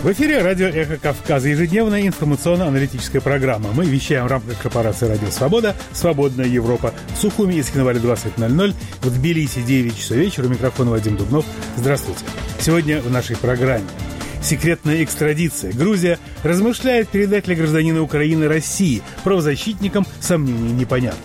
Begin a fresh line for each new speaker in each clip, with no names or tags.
В эфире радио «Эхо Кавказа», ежедневная информационно-аналитическая программа. Мы вещаем в рамках корпорации «Радио Свобода», «Свободная Европа». В Сухуми и Схинвале 20:00, в Тбилиси 9 часов вечера. У микрофона Вадим Дубнов. Здравствуйте. Сегодня в нашей программе секретная экстрадиция. Грузия размышляет, передать ли гражданина Украины России. Правозащитникам сомнений непонятно.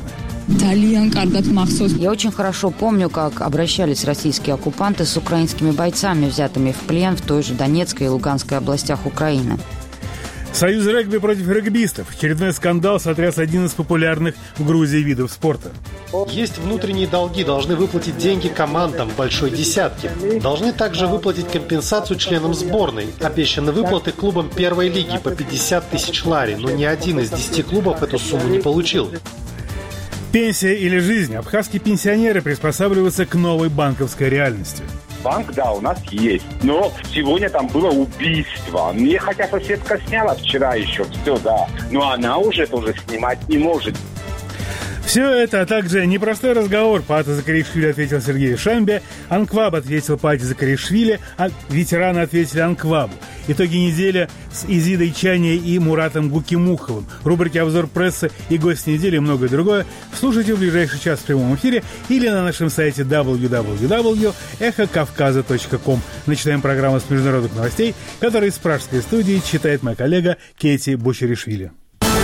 Я очень хорошо помню, как обращались российские оккупанты с украинскими бойцами, взятыми в плен в той же Донецкой и Луганской областях Украины.
Союз регби против регбистов. Очередной скандал сотряс один из популярных в Грузии видов спорта.
Есть внутренние долги, должны выплатить деньги командам в большой десятке. Должны также выплатить компенсацию членам сборной. Обещаны выплаты клубам первой лиги по 50 тысяч лари, но ни один из 10 клубов эту сумму не получил.
Пенсия или жизнь. Абхазские пенсионеры приспосабливаются к новой банковской реальности.
Банк, да, у нас есть. Но сегодня там было убийство. Мне хотя соседка сняла вчера еще все, да. Но она уже тоже снимать не может.
Все это, а также непростой разговор. Паата Закаришвили ответил Сергею Шамбе, Анкваб ответил Паате Закаришвили, а ветераны ответили Анквабу. Итоги недели с Изидой Чани и Муратом Гукимуховым. Рубрики «Обзор прессы» и «Гость недели» и многое другое слушайте в ближайший час в прямом эфире или на нашем сайте www.эхокавказа.ком. Начинаем программу с международных новостей, которые из пражской студии читает моя коллега Кети Бочеришвили.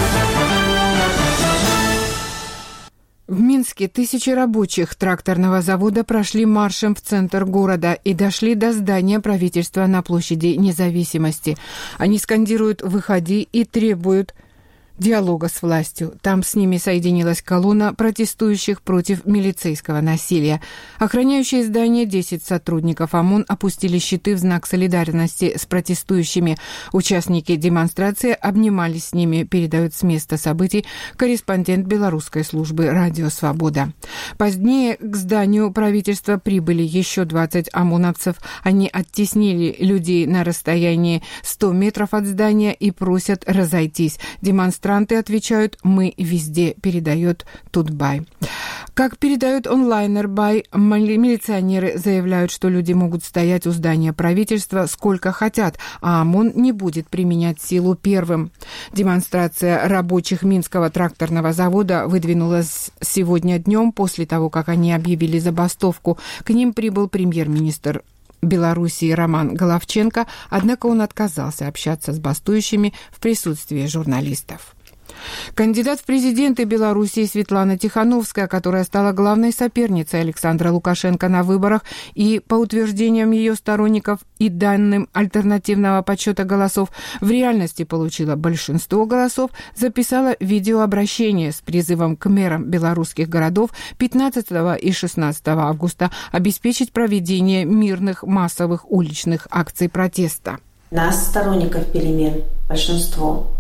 В Минске тысячи рабочих тракторного завода прошли маршем в центр города и дошли до здания правительства на площади Независимости. Они скандируют «Выходи» и требуют диалога с властью. Там с ними соединилась колонна протестующих против милицейского насилия. Охраняющие здание 10 сотрудников ОМОН опустили щиты в знак солидарности с протестующими. Участники демонстрации обнимались с ними, передает с места событий корреспондент белорусской службы «Радио Свобода». Позднее к зданию правительства прибыли еще 20 ОМОНовцев. Они оттеснили людей на расстоянии 100 метров от здания и просят разойтись. Демонстранты отвечают «Мы везде», передает Тутбай. Как передает онлайнер Бай, милиционеры заявляют, что люди могут стоять у здания правительства сколько хотят, а ОМОН не будет применять силу первым. Демонстрация рабочих Минского тракторного завода выдвинулась сегодня днем после того, как они объявили забастовку. К ним прибыл премьер-министр Белоруссии Роман Головченко, однако он отказался общаться с бастующими в присутствии журналистов. Кандидат в президенты Белоруссии Светлана Тихановская, которая стала главной соперницей Александра Лукашенко на выборах и, по утверждениям ее сторонников и данным альтернативного подсчета голосов, в реальности получила большинство голосов, записала видеообращение с призывом к мэрам белорусских городов 15 и 16 августа обеспечить проведение мирных массовых уличных акций протеста.
Нас, сторонников перемен, большинство.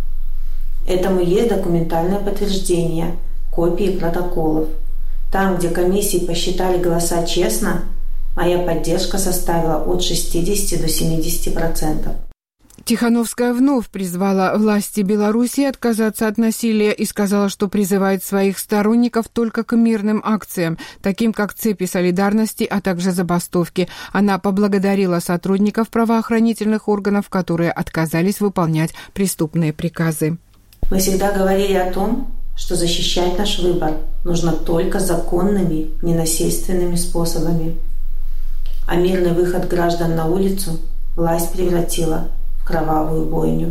Этому есть документальное подтверждение, копии протоколов. Там, где комиссии посчитали голоса честно, моя поддержка составила от 60 до 70%.
Тихановская вновь призвала власти Беларуси отказаться от насилия и сказала, что призывает своих сторонников только к мирным акциям, таким как цепи солидарности, а также забастовки. Она поблагодарила сотрудников правоохранительных органов, которые отказались выполнять преступные приказы.
Мы всегда говорили о том, что защищать наш выбор нужно только законными, ненасильственными способами. А мирный выход граждан на улицу власть превратила в кровавую бойню.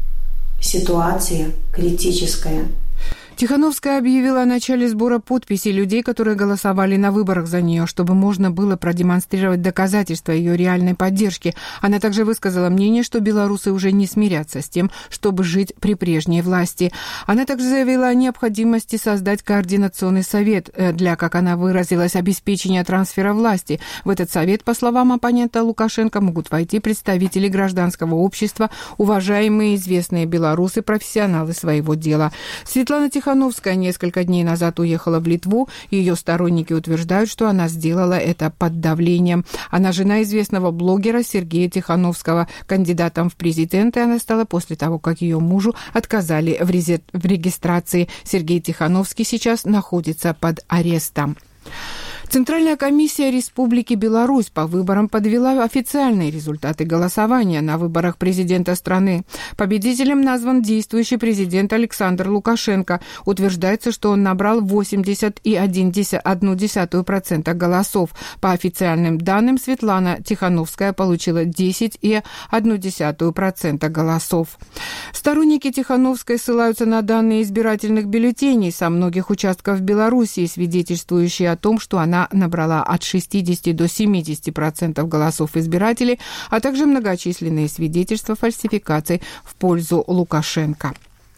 Ситуация критическая.
Тихановская объявила о начале сбора подписей людей, которые голосовали на выборах за нее, чтобы можно было продемонстрировать доказательства ее реальной поддержки. Она также высказала мнение, что белорусы уже не смирятся с тем, чтобы жить при прежней власти. Она также заявила о необходимости создать координационный совет для, как она выразилась, обеспечения трансфера власти. В этот совет, по словам оппонента Лукашенко, могут войти представители гражданского общества, уважаемые известные белорусы, профессионалы своего дела. Светлана Тихановская несколько дней назад уехала в Литву. Ее сторонники утверждают, что она сделала это под давлением. Она жена известного блогера Сергея Тихановского. Кандидатом в президенты она стала после того, как ее мужу отказали в регистрации. Сергей Тихановский сейчас находится под арестом. Центральная комиссия Республики Беларусь по выборам подвела официальные результаты голосования на выборах президента страны. Победителем назван действующий президент Александр Лукашенко. Утверждается, что он набрал 80,1% голосов. По официальным данным, Светлана Тихановская получила 10,1% голосов. Сторонники Тихановской ссылаются на данные избирательных бюллетеней со многих участков Беларуси, свидетельствующие о том, что она набрала от 60 до 70% голосов избирателей, а также многочисленные свидетельства фальсификаций в пользу Лукашенко.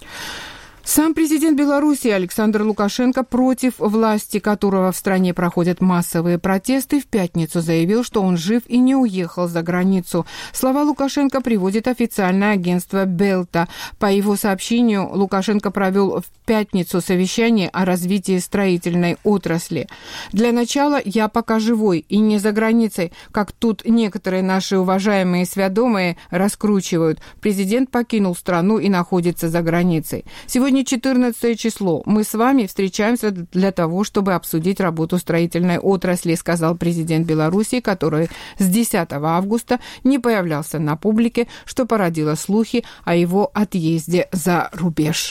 Сам президент Беларуси Александр Лукашенко, против власти которого в стране проходят массовые протесты, в пятницу заявил, что он жив и не уехал за границу. Слова Лукашенко приводит официальное агентство «Белта». По его сообщению, Лукашенко провел в пятницу совещание о развитии строительной отрасли. «Для начала я пока живой и не за границей, как тут некоторые наши уважаемые сведомые раскручивают. Президент покинул страну и находится за границей. Сегодня 14 число. Мы с вами встречаемся для того, чтобы обсудить работу строительной отрасли», сказал президент Беларуси, который с 10 августа не появлялся на публике, что породило слухи о его отъезде за рубеж.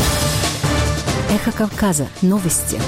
Эхо Кавказа. Новости.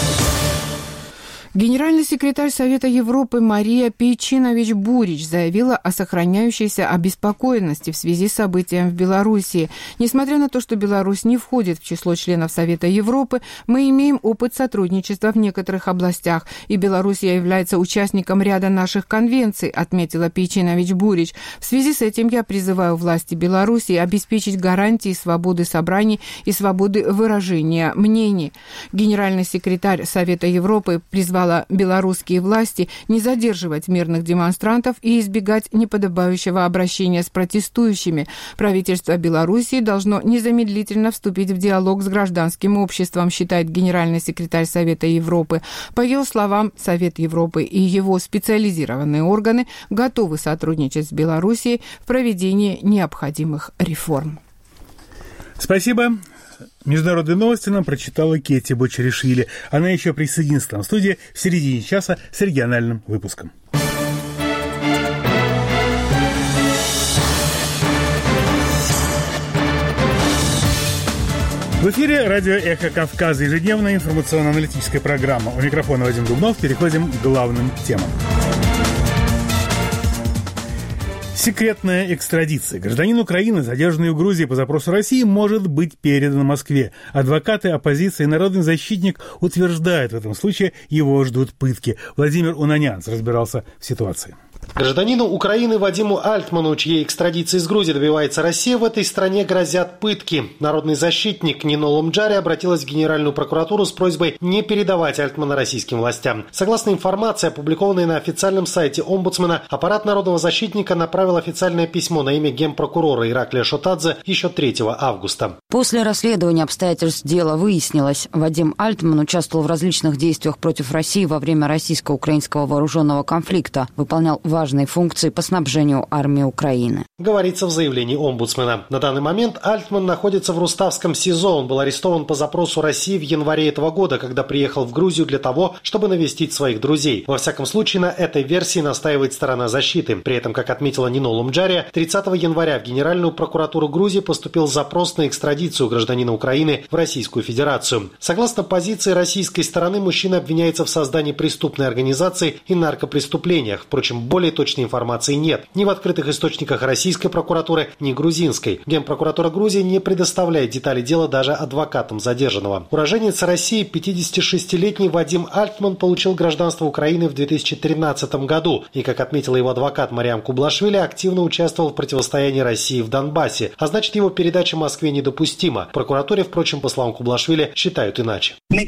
Генеральный секретарь Совета Европы Мария Пейчинович-Бурич заявила о сохраняющейся обеспокоенности в связи с событием в Беларуси. Несмотря на то, что Беларусь не входит в число членов Совета Европы, мы имеем опыт сотрудничества в некоторых областях, и Белоруссия является участником ряда наших конвенций, отметила Пейчинович-Бурич. В связи с этим я призываю власти Беларуси обеспечить гарантии свободы собраний и свободы выражения мнений. Генеральный секретарь Совета Европы призвал белорусские власти не задерживать мирных демонстрантов и избегать неподобающего обращения с протестующими. Правительство Беларуси должно незамедлительно вступить в диалог с гражданским обществом, считает генеральный секретарь Совета Европы. По ее словам, Совет Европы и его специализированные органы готовы сотрудничать с Белоруссией в проведении необходимых реформ.
Спасибо. Международные новости нам прочитала Кетти Бочеришвили. Она еще присоединится к нам в студии в середине часа с региональным выпуском. В эфире радио «Эхо Кавказа», ежедневная информационно-аналитическая программа. У микрофона Вадим Дубнов. Переходим к главным темам. Секретная экстрадиция. Гражданин Украины, задержанный в Грузии по запросу России, может быть передан Москве. Адвокаты оппозиции и народный защитник утверждают, в этом случае его ждут пытки. Владимир Унанянц разбирался в ситуации.
Гражданину Украины Вадиму Альтману, чьей экстрадиции из Грузии добивается Россия, в этой стране грозят пытки. Народный защитник Нино Ломджари обратилась в Генеральную прокуратуру с просьбой не передавать Альтмана российским властям. Согласно информации, опубликованной на официальном сайте омбудсмена, аппарат народного защитника направил официальное письмо на имя генпрокурора Ираклия Шотадзе еще 3 августа.
После расследования обстоятельств дела выяснилось, Вадим Альтман участвовал в различных действиях против России во время российско-украинского вооруженного конфликта, выполнял важные функции по снабжению армии Украины.
Говорится в заявлении омбудсмена. На данный момент Альтман находится в Руставском СИЗО. Он был арестован по запросу России в январе этого года, когда приехал в Грузию для того, чтобы навестить своих друзей. Во всяком случае, на этой версии настаивает сторона защиты. При этом, как отметила Нино Ломджари, 30 января в Генеральную прокуратуру Грузии поступил запрос на экстрадицию гражданина Украины в Российскую Федерацию. Согласно позиции российской стороны, мужчина обвиняется в создании преступной организации и наркопреступлениях. Впрочем, более точной информации нет. Ни в открытых источниках российской прокуратуры, ни грузинской. Генпрокуратура Грузии не предоставляет детали дела даже адвокатам задержанного. Уроженец России, 56-летний Вадим Альтман, получил гражданство Украины в 2013 году. И, как отметила его адвокат Мариам Кублашвили, активно участвовал в противостоянии России в Донбассе. А значит, его передача Москве недопустима. В прокуратуре, впрочем, по словам Кублашвили, считают иначе.
Я,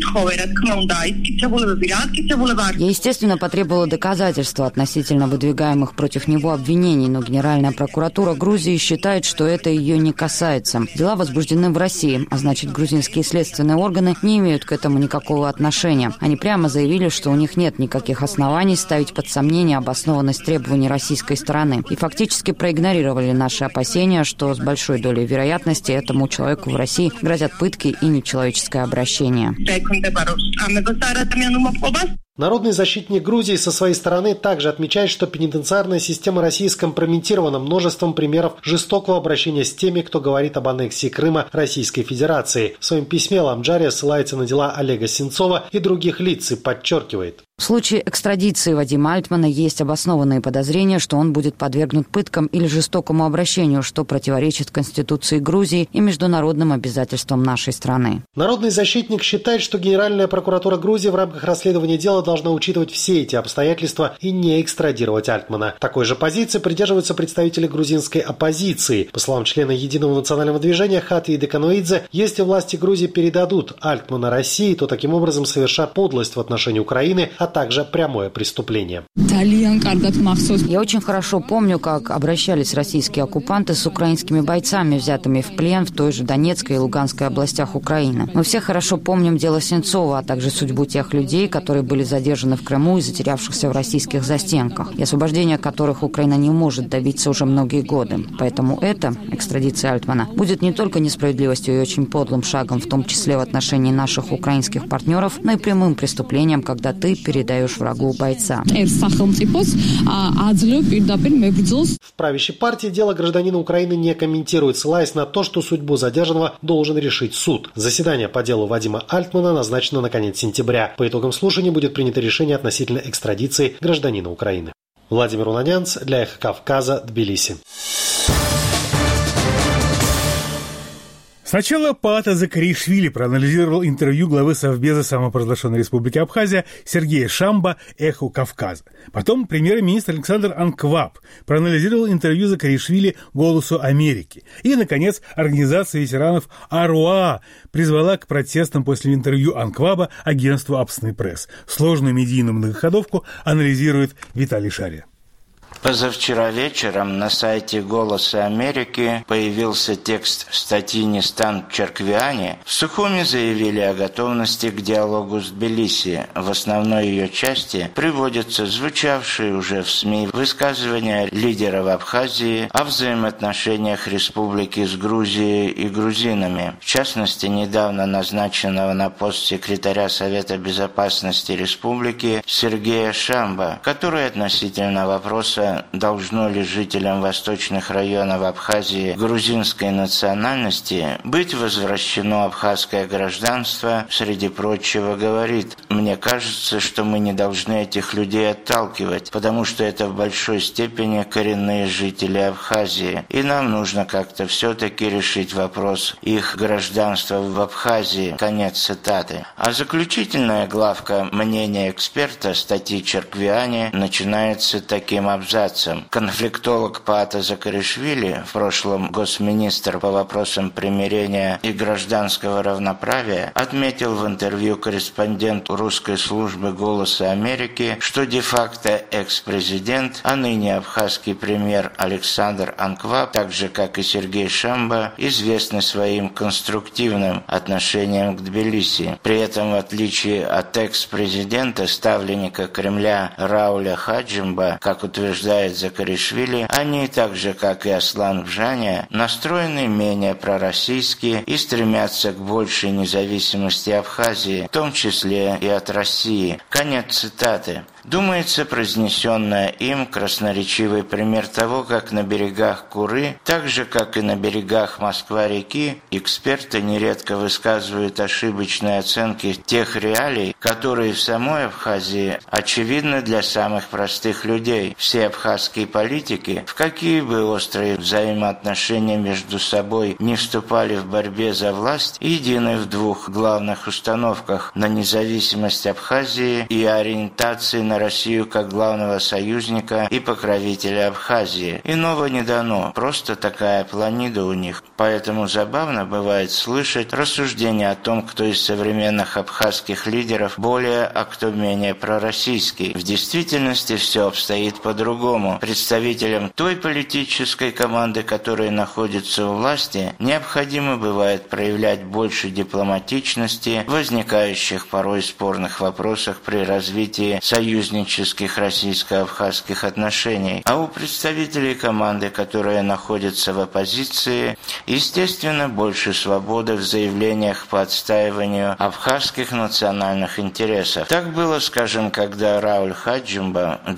естественно, потребовала доказательства относительно выдвигаемых против него обвинений, но Генеральная прокуратура Грузии считает, что это ее не касается. Дела возбуждены в России, а значит, грузинские следственные органы не имеют к этому никакого отношения. Они прямо заявили, что у них нет никаких оснований ставить под сомнение обоснованность требований российской стороны и фактически проигнорировали наши опасения, что с большой долей вероятности этому человеку в России грозят пытки и нечеловеческое обращение.
Народный защитник Грузии со своей стороны также отмечает, что пенитенциарная система России скомпрометирована множеством примеров жестокого обращения с теми, кто говорит об аннексии Крыма Российской Федерации. В своем письме Ламджария ссылается на дела Олега Сенцова и других лиц и подчеркивает:
в случае экстрадиции Вадима Альтмана есть обоснованные подозрения, что он будет подвергнут пыткам или жестокому обращению, что противоречит Конституции Грузии и международным обязательствам нашей страны.
Народный защитник считает, что Генеральная прокуратура Грузии в рамках расследования дела должна учитывать все эти обстоятельства и не экстрадировать Альтмана. Такой же позиции придерживаются представители грузинской оппозиции. По словам члена Единого национального движения Хатви Декануидзе, если власти Грузии передадут Альтмана России, то таким образом совершат подлость в отношении Украины, а также прямое преступление.
Я очень хорошо помню, как обращались российские оккупанты с украинскими бойцами, взятыми в плен в той же Донецкой и Луганской областях Украины. Мы все хорошо помним дело Сенцова, а также судьбу тех людей, которые были задержаны в Крыму и затерявшихся в российских застенках, и освобождения которых Украина не может добиться уже многие годы. Поэтому эта экстрадиция Альтмана будет не только несправедливостью и очень подлым шагом, в том числе в отношении наших украинских партнеров, но и прямым преступлением, когда ты передаешь врагу бойца.
В правящей партии дело гражданина Украины не комментирует, ссылаясь на то, что судьбу задержанного должен решить суд. Заседание по делу Вадима Альтмана назначено на конец сентября. По итогам слушаний будет принято решение относительно экстрадиции гражданина Украины. Владимир Унанянц для Эхо Кавказа, Тбилиси.
Сначала Паата Закаришвили проанализировал интервью главы Совбеза самопровозглашенной Республики Абхазия Сергея Шамба «Эху Кавказа». Потом премьер-министр Александр Анкваб проанализировал интервью Закаришвили «Голосу Америки». И, наконец, организация ветеранов АРУА призвала к протестам после интервью Анкваба агентству «Апсный пресс». Сложную медийную многоходовку анализирует Виталий Шария.
Позавчера вечером на сайте «Голоса Америки» появился текст статьи Нистан Черквиани. В Сухуми заявили о готовности к диалогу с Тбилиси. В основной ее части приводятся звучавшие уже в СМИ высказывания лидеров Абхазии о взаимоотношениях республики с Грузией и грузинами. В частности, недавно назначенного на пост секретаря Совета безопасности республики Сергея Шамба, который относительно вопроса, должно ли жителям восточных районов Абхазии грузинской национальности быть возвращено абхазское гражданство, среди прочего говорит: «Мне кажется, что мы не должны этих людей отталкивать, потому что это в большой степени коренные жители Абхазии, и нам нужно как-то все-таки решить вопрос их гражданства в Абхазии». Конец цитаты. А заключительная главка мнения эксперта статьи Черквиани начинается таким абзацем. Конфликтолог Паата Закаришвили, в прошлом госминистр по вопросам примирения и гражданского равноправия, отметил в интервью корреспонденту русской службы «Голоса Америки», что де-факто экс-президент, а ныне абхазский премьер Александр Анкваб, так же как и Сергей Шамба, известны своим конструктивным отношением к Тбилиси. При этом, в отличие от экс-президента, ставленника Кремля Рауля Хаджимба, как утверждает Закаришвили, они, так же как и Аслан Бжаня, настроены менее пророссийски и стремятся к большей независимости Абхазии, в том числе и от России. Конец цитаты. Думается, произнесенная им красноречивый пример того, как на берегах Куры, так же, как и на берегах Москва-реки, эксперты нередко высказывают ошибочные оценки тех реалий, которые в самой Абхазии очевидны для самых простых людей. Все абхазские политики, в какие бы острые взаимоотношения между собой не вступали в борьбе за власть, едины в двух главных установках: на независимость Абхазии и ориентации на Россию как главного союзника и покровителя Абхазии. Иного не дано, просто такая планида у них. Поэтому забавно бывает слышать рассуждения о том, кто из современных абхазских лидеров более, а кто менее пророссийский. В действительности все обстоит по-другому. Представителям той политической команды, которая находится у власти, необходимо бывает проявлять больше дипломатичности в возникающих порой спорных вопросах при развитии союза союзнических российско-абхазских отношений, а у представителей команды, которые находятся в оппозиции, естественно, больше свободы в заявлениях по отстаиванию абхазских национальных интересов. Так было, скажем, когда Рауль Хаджимба в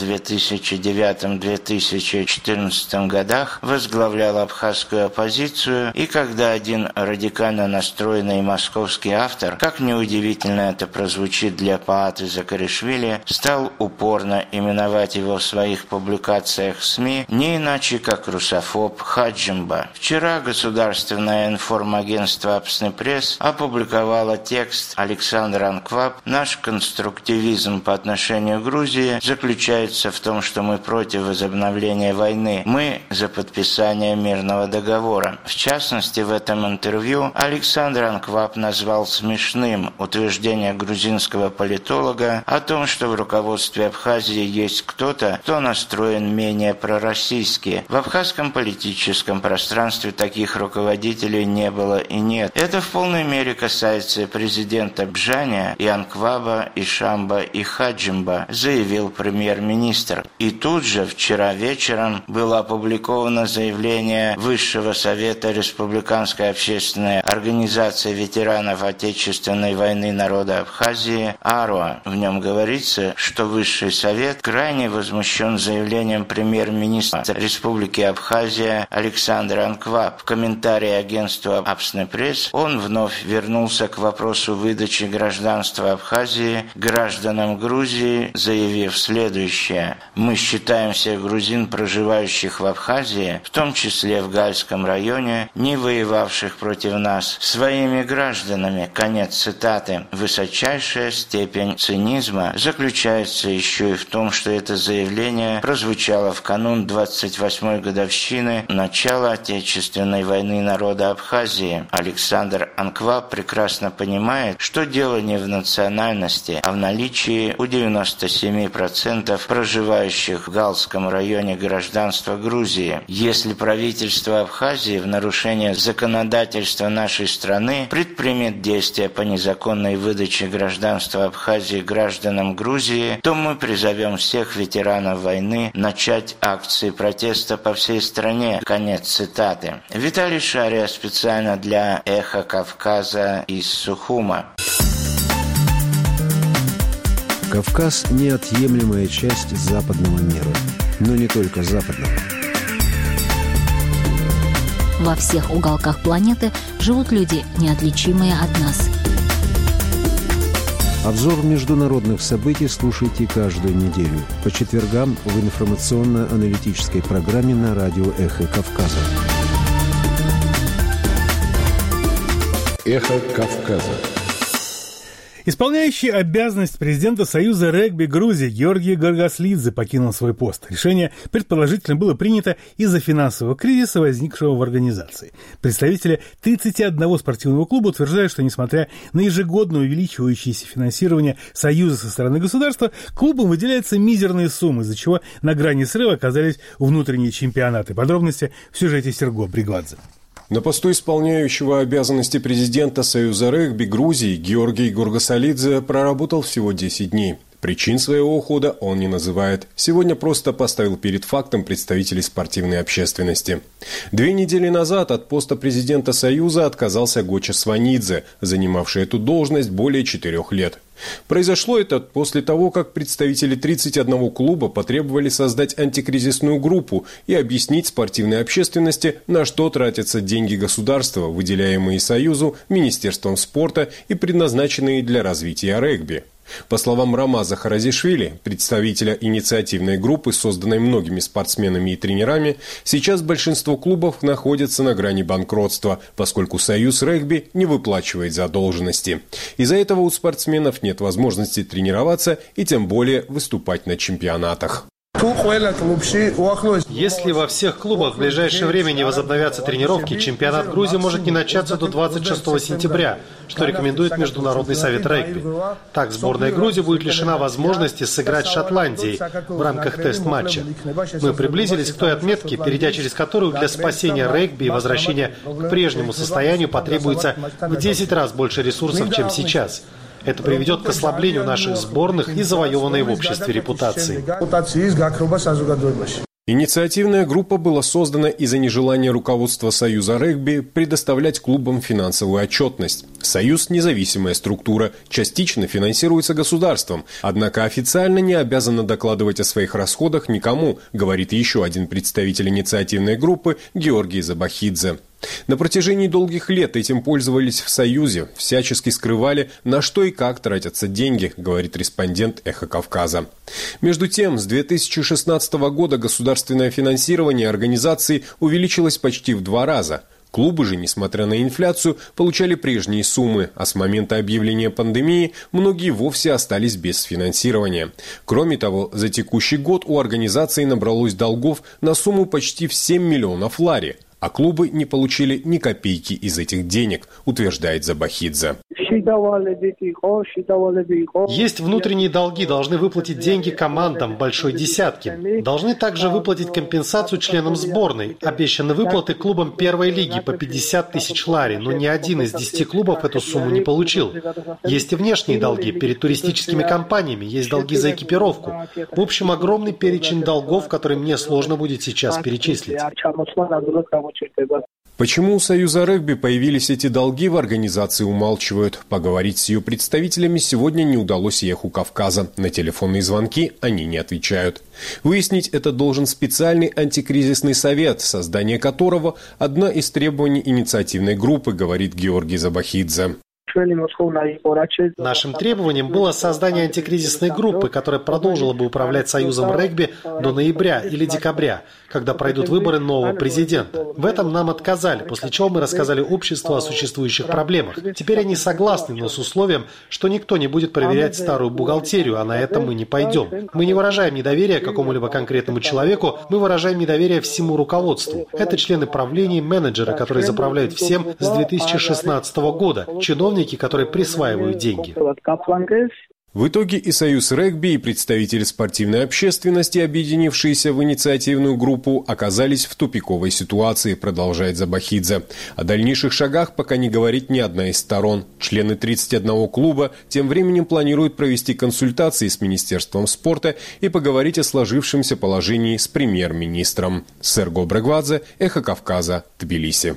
2009-2014 годах возглавлял абхазскую оппозицию, и когда один радикально настроенный московский автор, как неудивительно это прозвучит для Пааты Закаришвили, стал упорно именовать его в своих публикациях в СМИ не иначе, как русофоб Хаджимба. Вчера государственное информагентство «Апсный пресс» опубликовало текст Александра Анкваб «Наш конструктивизм по отношению к Грузии заключается в том, что мы против возобновления войны. Мы за подписание мирного договора». В частности, в этом интервью Александр Анкваб назвал смешным утверждение грузинского политолога о том, что в руководстве Абхазии есть кто-то, кто настроен менее пророссийски. В абхазском политическом пространстве таких руководителей не было и нет. Это в полной мере касается президента Бжаня, и Анкваба, и Шамба, и Хаджимба, заявил премьер-министр. И тут же, вчера вечером, было опубликовано заявление Высшего совета Республиканской общественной организации ветеранов Отечественной войны народа Абхазии АРОА. В нем говорится, что Высший совет крайне возмущен заявлением премьер-министра Республики Абхазия Александра Анкваб. В комментарии агентства «Апсный пресс» он вновь вернулся к вопросу выдачи гражданства Абхазии гражданам Грузии, заявив следующее: «Мы считаем всех грузин, проживающих в Абхазии, в том числе в Гальском районе, не воевавших против нас, своими гражданами». Конец цитаты. Высочайшая степень цинизма заключается еще и в том, что это заявление прозвучало в канун 28-й годовщины начала Отечественной войны народа Абхазии. Александр Анкваб прекрасно понимает, что дело не в национальности, а в наличии у 97% проживающих в Галском районе гражданства Грузии. Если правительство Абхазии в нарушение законодательства нашей страны предпримет действия по незаконной выдаче гражданства Абхазии гражданам Грузии, то мы призовем всех ветеранов войны начать акции протеста по всей стране. Конец цитаты. Виталий Шария специально для «Эхо Кавказа» из Сухума.
Кавказ – неотъемлемая часть западного мира, но не только западного.
Во всех уголках планеты живут люди, неотличимые от нас.
Обзор международных событий слушайте каждую неделю по четвергам в информационно-аналитической программе на радио «Эхо Кавказа».
«Эхо Кавказа».
Исполняющий обязанность президента Союза регби Грузии Георгий Горгаслидзе покинул свой пост. Решение, предположительно, было принято из-за финансового кризиса, возникшего в организации. Представители 31 спортивного клуба утверждают, что, несмотря на ежегодно увеличивающееся финансирование Союза со стороны государства, клубам выделяются мизерные суммы, из-за чего на грани срыва оказались внутренние чемпионаты. Подробности в сюжете Серго Бригвадзе.
На посту исполняющего обязанности президента Союза регби Грузии Георгий Горгасалидзе проработал всего 10 дней. Причин своего ухода он не называет. Сегодня просто поставил перед фактом представителей спортивной общественности. 2 недели назад от поста президента Союза отказался Гоча Сванидзе, занимавший эту должность более 4 лет. Произошло это после того, как представители 31 клуба потребовали создать антикризисную группу и объяснить спортивной общественности, на что тратятся деньги государства, выделяемые Союзу, Министерством спорта и предназначенные для развития регби. По словам Рамаза Харазишвили, представителя инициативной группы, созданной многими спортсменами и тренерами, сейчас большинство клубов находятся на грани банкротства, поскольку Союз регби не выплачивает задолженности. Из-за этого у спортсменов нет возможности тренироваться и тем более выступать на чемпионатах.
Если во всех клубах в ближайшее время не возобновятся тренировки, чемпионат Грузии может не начаться до 26 сентября, что рекомендует Международный совет регби. Так, сборная Грузии будет лишена возможности сыграть с Шотландией в рамках тест-матча. Мы приблизились к той отметке, перейдя через которую для спасения регби и возвращения к прежнему состоянию потребуется в 10 раз больше ресурсов, чем сейчас. Это приведет к ослаблению наших сборных и завоеванной в обществе репутации.
Инициативная группа была создана из-за нежелания руководства Союза регби предоставлять клубам финансовую отчетность. Союз – независимая структура, частично финансируется государством, однако официально не обязана докладывать о своих расходах никому, говорит еще один представитель инициативной группы Георгий Забахидзе. На протяжении долгих лет этим пользовались в Союзе, всячески скрывали, на что и как тратятся деньги, говорит респондент «Эхо Кавказа». Между тем, с 2016 года государственное финансирование организации увеличилось почти в 2 раза. Клубы же, несмотря на инфляцию, получали прежние суммы, а с момента объявления пандемии многие вовсе остались без финансирования. Кроме того, за текущий год у организации набралось долгов на сумму почти в 7 миллионов лари. А клубы не получили ни копейки из этих денег, утверждает Забахидзе.
Есть внутренние долги, должны выплатить деньги командам большой десятки. Должны также выплатить компенсацию членам сборной. Обещаны выплаты клубам первой лиги по 50 тысяч лари, но ни один из 10 клубов эту сумму не получил. Есть и внешние долги перед туристическими компаниями, есть долги за экипировку. В общем, огромный перечень долгов, который мне сложно будет сейчас перечислить.
Почему у Союза регби появились эти долги, в организации умалчивают. Поговорить с ее представителями сегодня не удалось Эху Кавказа. На телефонные звонки они не отвечают. Выяснить это должен специальный антикризисный совет, создание которого – одна из требований инициативной группы, говорит Георгий Забахидзе.
Нашим требованием было создание антикризисной группы, которая продолжила бы управлять Союзом регби до ноября или декабря, когда пройдут выборы нового президента. В этом нам отказали, после чего мы рассказали обществу о существующих проблемах. Теперь они согласны, но с условием, что никто не будет проверять старую бухгалтерию, а на это мы не пойдем. Мы не выражаем недоверия какому-либо конкретному человеку, мы выражаем недоверие всему руководству. Это члены правления и менеджеры, которые заправляют всем с 2016 года, чиновники, которые присваивают деньги.
В итоге и Союз регби, и представители спортивной общественности, объединившиеся в инициативную группу, оказались в тупиковой ситуации, продолжает Забахидзе. О дальнейших шагах пока не говорит ни одна из сторон. Члены 31 клуба тем временем планируют провести консультации с Министерством спорта и поговорить о сложившемся положении с премьер-министром. Серго Брегвадзе, Эхо Кавказа, Тбилиси.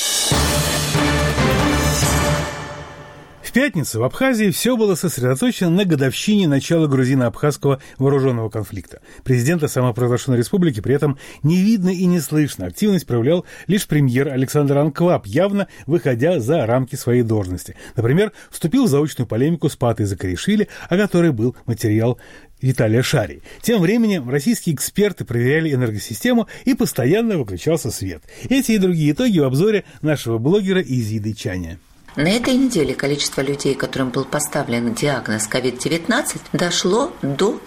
В пятницу в Абхазии все было сосредоточено на годовщине начала грузино-абхазского вооруженного конфликта. Президента самопровозглашенной республики при этом не видно и не слышно. Активность проявлял лишь премьер Александр Анкваб, явно выходя за рамки своей должности. Например, вступил в заочную полемику с Патой Закаришвили, о которой был материал Виталия Шарий. Тем временем российские эксперты проверяли энергосистему и постоянно выключался свет. Эти и другие итоги в обзоре нашего блогера Изиды Чаня.
На этой неделе количество людей, которым был поставлен диагноз COVID-19, дошло до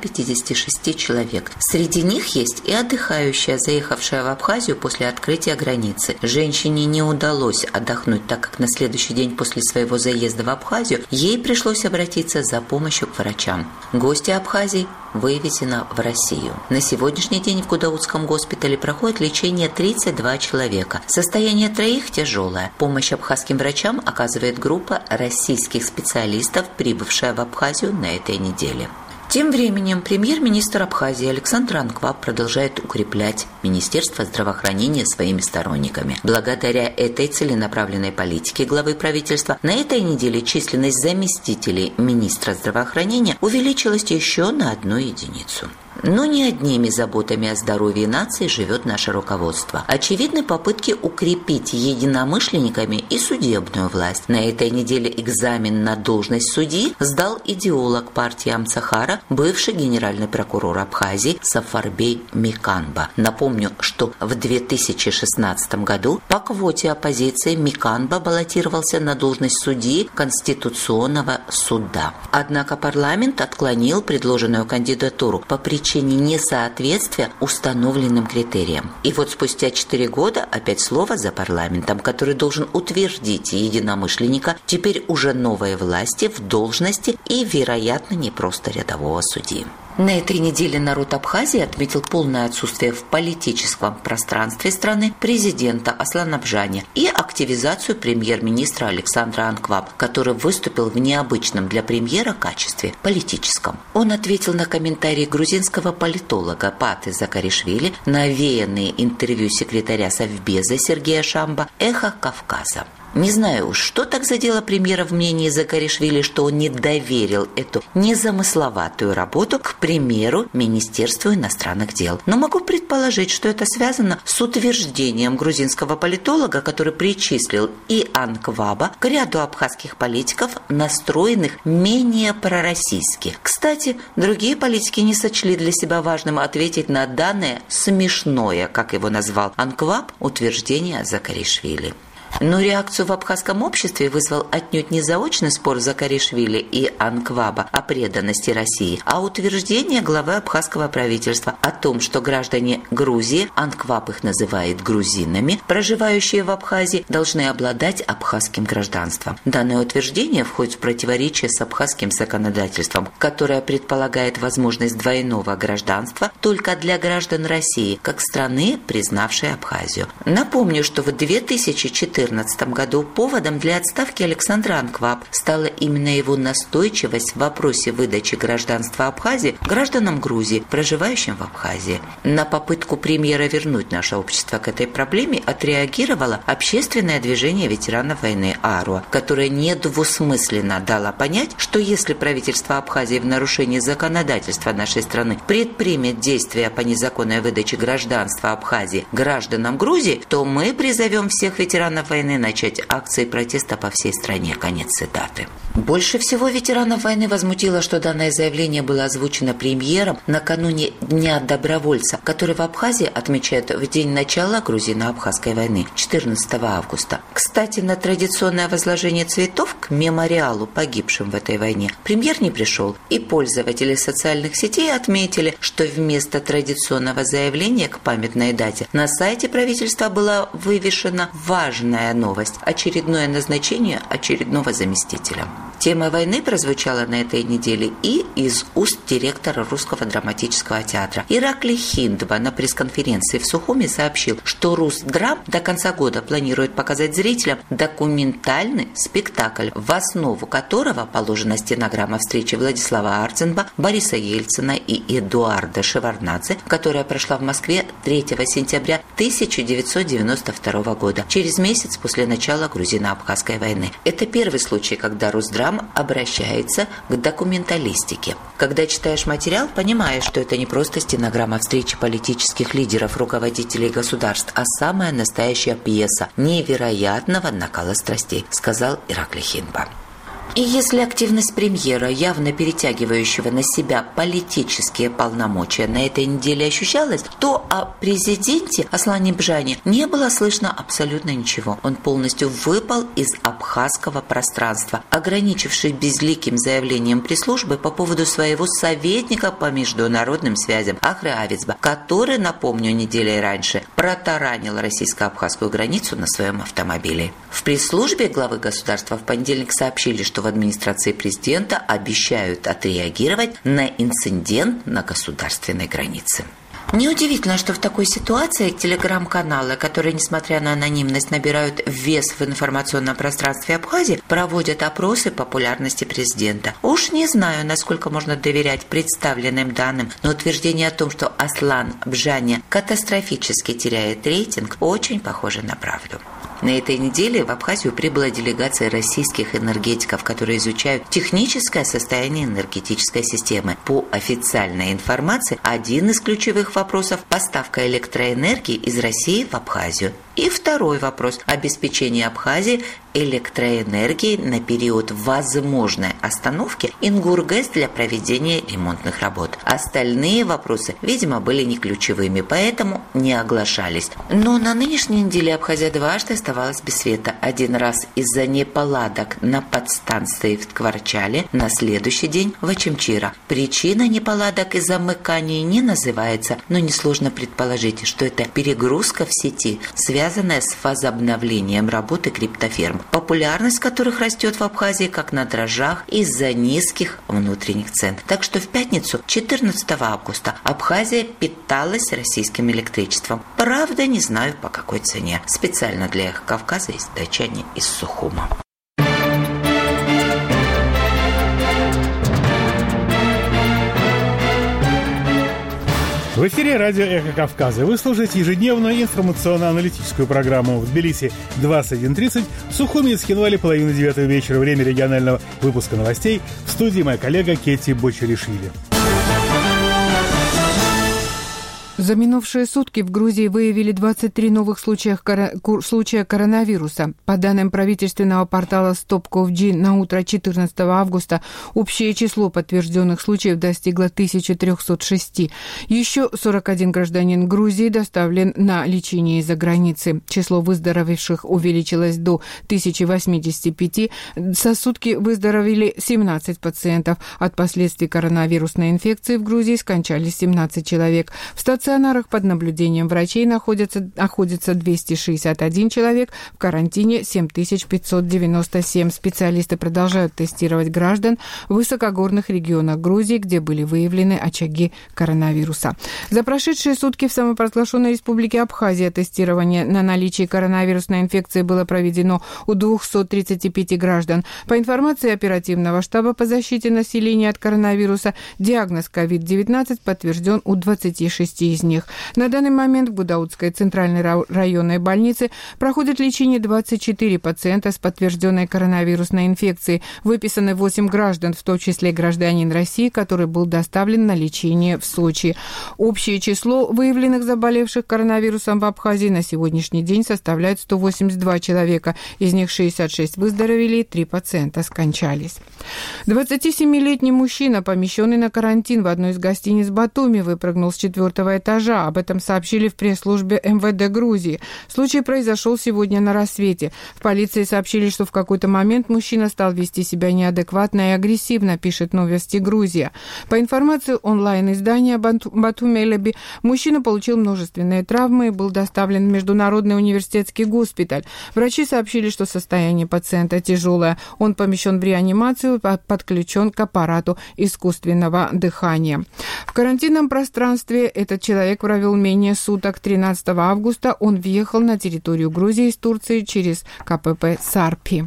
156 человек. Среди них есть и отдыхающая, заехавшая в Абхазию после открытия границы. Женщине не удалось отдохнуть, так как на следующий день после своего заезда в Абхазию ей пришлось обратиться за помощью к врачам. Гости Абхазии вывезено в Россию. На сегодняшний день в Гудаутском госпитале проходит лечение 32 человека. Состояние 3 тяжелое. Помощь абхазским врачам оказывает группа российских специалистов, прибывшая в Абхазию на этой неделе. Тем временем премьер-министр Абхазии Александр Анкваб продолжает укреплять Министерство здравоохранения своими сторонниками. Благодаря этой целенаправленной политике главы правительства на этой неделе численность заместителей министра здравоохранения увеличилась еще на 1 единицу. Но не одними заботами о здоровье нации живет наше руководство. Очевидны попытки укрепить единомышленниками и судебную власть. На этой неделе экзамен на должность судьи сдал идеолог партии Амцахара, бывший генеральный прокурор Абхазии Сафарбей Миканба. Напомню, что в 2016 году по квоте оппозиции Миканба баллотировался на должность судьи Конституционного суда. Однако парламент отклонил предложенную кандидатуру по причине несоответствия установленным критериям. И вот спустя 4 года опять слово за парламентом, который должен утвердить единомышленника, теперь уже новой власти в должности и, вероятно, не просто рядового судьи. На этой неделе народ Абхазии отметил полное отсутствие в политическом пространстве страны президента Аслана Бжани и активизацию премьер-министра Александра Анкваб, который выступил в необычном для премьера качестве – политическом. Он ответил на комментарии грузинского политолога Паты Закаришвили, навеянные интервью секретаря Совбеза Сергея Шамба «Эхо Кавказа». Не знаю уж, что так задело премьера в мнении Закаришвили, что он не доверил эту незамысловатую работу, к примеру, Министерству иностранных дел. Но могу предположить, что это связано с утверждением грузинского политолога, который причислил и Анкваба к ряду абхазских политиков, настроенных менее пророссийски. Кстати, другие политики не сочли для себя важным ответить на данное смешное, как его назвал Анкваб, утверждение Закаришвили. Но реакцию в абхазском обществе вызвал отнюдь не заочный спор Закаришвили и Анкваба о преданности России, а утверждение главы абхазского правительства о том, что граждане Грузии, Анкваб их называет грузинами, проживающие в Абхазии, должны обладать абхазским гражданством. Данное утверждение входит в противоречие с абхазским законодательством, которое предполагает возможность двойного гражданства только для граждан России, как страны, признавшей Абхазию. Напомню, что в 2014 году поводом для отставки Александра Анкваб стала именно его настойчивость в вопросе выдачи гражданства Абхазии гражданам Грузии, проживающим в Абхазии. На попытку премьера вернуть наше общество к этой проблеме отреагировало общественное движение ветеранов войны АРУА, которое недвусмысленно дало понять, что если правительство Абхазии в нарушении законодательства нашей страны предпримет действия по незаконной выдаче гражданства Абхазии гражданам Грузии, то мы призовем всех ветеранов войны начать акции протеста по всей стране. Конец цитаты. Больше всего ветеранов войны возмутило, что данное заявление было озвучено премьером накануне Дня добровольца, который в Абхазии отмечают в день начала грузино-абхазской войны, 14 августа. Кстати, на традиционное возложение цветов к мемориалу погибшим в этой войне премьер не пришел, и пользователи социальных сетей отметили, что вместо традиционного заявления к памятной дате на сайте правительства была вывешена важная новость – очередное назначение очередного заместителя. Тема войны прозвучала на этой неделе и из уст директора Русского драматического театра. Ираклий Хиндба на пресс-конференции в Сухуми сообщил, что Русдрам до конца года планирует показать зрителям документальный спектакль, в основу которого положена стенограмма встречи Владислава Арценба, Бориса Ельцина и Эдуарда Шеварднадзе, которая прошла в Москве 3 сентября 1992 года, через месяц после начала грузино-абхазской войны. Это первый случай, когда Русдрам обращается к документалистике. Когда читаешь материал, понимаешь, что это не просто стенограмма встречи политических лидеров, руководителей государств, а самая настоящая пьеса невероятного накала страстей, сказал Ираклий Хиндба. И если активность премьера, явно перетягивающего на себя политические полномочия, на этой неделе ощущалась, то о президенте Аслане Бжани не было слышно абсолютно ничего. Он полностью выпал из абхазского пространства, ограничившись безликим заявлением пресс-службы по поводу своего советника по международным связям Ахры Авицба, который, напомню, неделей раньше протаранил российско-абхазскую границу на своем автомобиле. В пресс-службе главы государства в понедельник сообщили, что в администрации президента обещают отреагировать на инцидент на государственной границе. Неудивительно, что в такой ситуации телеграм-каналы, которые, несмотря на анонимность, набирают вес в информационном пространстве Абхазии, проводят опросы популярности президента. Уж не знаю, насколько можно доверять представленным данным, но утверждение о том, что Аслан Бжани катастрофически теряет рейтинг, очень похоже на правду. На этой неделе в Абхазию прибыла делегация российских энергетиков, которые изучают техническое состояние энергетической системы. По официальной информации, один из ключевых вопросов – поставка электроэнергии из России в Абхазию. И второй вопрос – обеспечение Абхазии электроэнергией на период возможной остановки Ингургэс для проведения ремонтных работ. Остальные вопросы, видимо, были не ключевыми, поэтому не оглашались. Но на нынешней неделе Абхазия дважды оставалась без света. Один раз из-за неполадок на подстанции в Ткварчале, на следующий день в Очимчира. Причина неполадок и замыканий не называется, но несложно предположить, что это перегрузка в сети, связанная с возобновлением работы криптоферм. популярность которых растет в Абхазии как на дрожжах из-за низких внутренних цен. Так что в пятницу, 14 августа, Абхазия питалась российским электричеством. Правда, не знаю по какой цене. Специально для «Эхо Кавказа» есть датчане из Сухума.
В эфире радио «Эхо Кавказа». Вы слушаете ежедневную информационно-аналитическую программу в Тбилиси 21:30, в Сухуми и Цхинвале 8:30 вечера. Время регионального выпуска новостей. В студии моя коллега Кетти Бочаришвили.
За минувшие сутки в Грузии выявили 23 новых случая коронавируса. По данным правительственного портала Stop.gov на утро 14 августа общее число подтвержденных случаев достигло 1306. Еще 41 гражданин Грузии доставлен на лечение из-за границы. Число выздоровевших увеличилось до 1085. За сутки выздоровели 17 пациентов. От последствий коронавирусной инфекции в Грузии скончались 17 человек. В стационарах под наблюдением врачей находится 261 человек, в карантине 7597. Специалисты продолжают тестировать граждан в высокогорных регионах Грузии, где были выявлены очаги коронавируса. За прошедшие сутки в самопровозглашенной республике Абхазия тестирование на наличие коронавирусной инфекции было проведено у 235 граждан. По информации оперативного штаба по защите населения от коронавируса, диагноз COVID-19 подтвержден у 26 из них. На данный момент в Гудаутской центральной районной больнице проходит лечение 24 пациента с подтвержденной коронавирусной инфекцией. Выписаны 8 граждан, в том числе гражданин России, который был доставлен на лечение в Сочи. Общее число выявленных заболевших коронавирусом в Абхазии на сегодняшний день составляет 182 человека. Из них 66 выздоровели, 3 пациента скончались. 27-летний мужчина, помещенный на карантин в одной из гостиниц Батуми, выпрыгнул с 4-го этажа. Об этом сообщили в пресс-службе МВД Грузии. Случай произошел сегодня на рассвете. В полиции сообщили, что в какой-то момент мужчина стал вести себя неадекватно и агрессивно, пишет «Новости Грузия». По информации онлайн-издания Батуми Элеби, мужчина получил множественные травмы и был доставлен в Международный университетский госпиталь. Врачи сообщили, что состояние пациента тяжелое. Он помещен в реанимацию, подключен к аппарату искусственного дыхания. В карантинном пространстве этот человек провел менее суток. 13 августа он въехал на территорию Грузии из Турции через КПП Сарпи.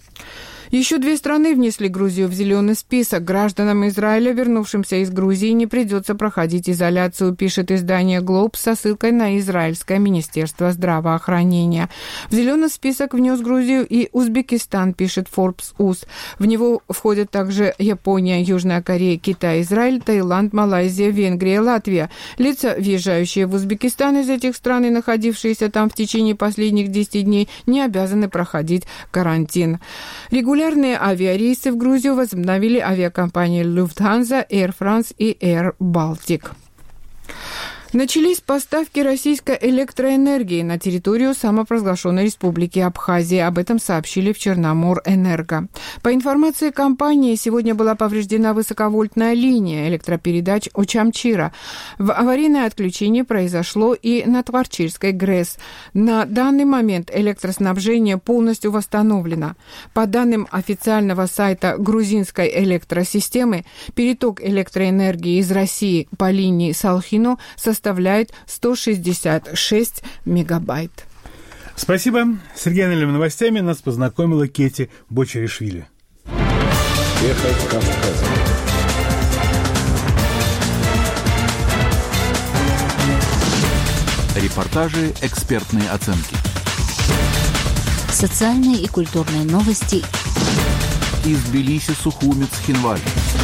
Еще 2 страны внесли Грузию в зеленый список. Гражданам Израиля, вернувшимся из Грузии, не придется проходить изоляцию, пишет издание «Глобс» со ссылкой на Израильское министерство здравоохранения. В зеленый список внес Грузию и Узбекистан, пишет Forbes.uz. В него входят также Япония, Южная Корея, Китай, Израиль, Таиланд, Малайзия, Венгрия, Латвия. Лица, въезжающие в Узбекистан из этих стран и находившиеся там в течение последних 10 дней, не обязаны проходить карантин. Регулярные авиарейсы в Грузию возобновили авиакомпании Lufthansa, Air France и Air Baltic. Начались поставки российской электроэнергии на территорию самопровозглашенной республики Абхазия. Об этом сообщили в Черноморэнерго. По информации компании, сегодня была повреждена высоковольтная линия электропередач Очамчира. Аварийное отключение произошло и на Тварчирской ГРЭС. На данный момент электроснабжение полностью восстановлено. По данным официального сайта грузинской электросистемы, переток электроэнергии из России по линии Салхино составляет 166 мегабайт.
Спасибо. С региональными новостями нас познакомила Кетти Бочаришвили.
Эхо Кавказа.
Репортажи, экспертные оценки.
Социальные и культурные новости.
Из Тбилиси, Сухуми, Цхинваль.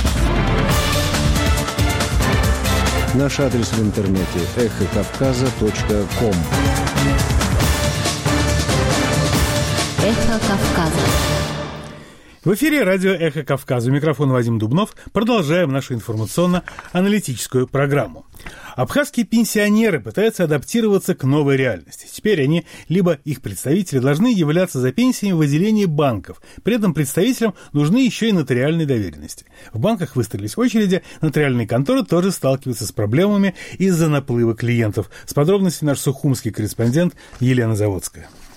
Наш адрес в интернете эхокавказа.ком.
Эхо Кавказа.
В эфире радио «Эхо Кавказа». У микрофона Вадим Дубнов. Продолжаем нашу информационно-аналитическую программу. Абхазские пенсионеры пытаются адаптироваться к новой реальности. Теперь они, либо их представители, должны являться за пенсиями в отделении банков. При этом представителям нужны еще и нотариальные доверенности. В банках выстроились очереди, нотариальные конторы тоже сталкиваются с проблемами из-за наплыва клиентов. С подробностями наш сухумский корреспондент Елена Заводская.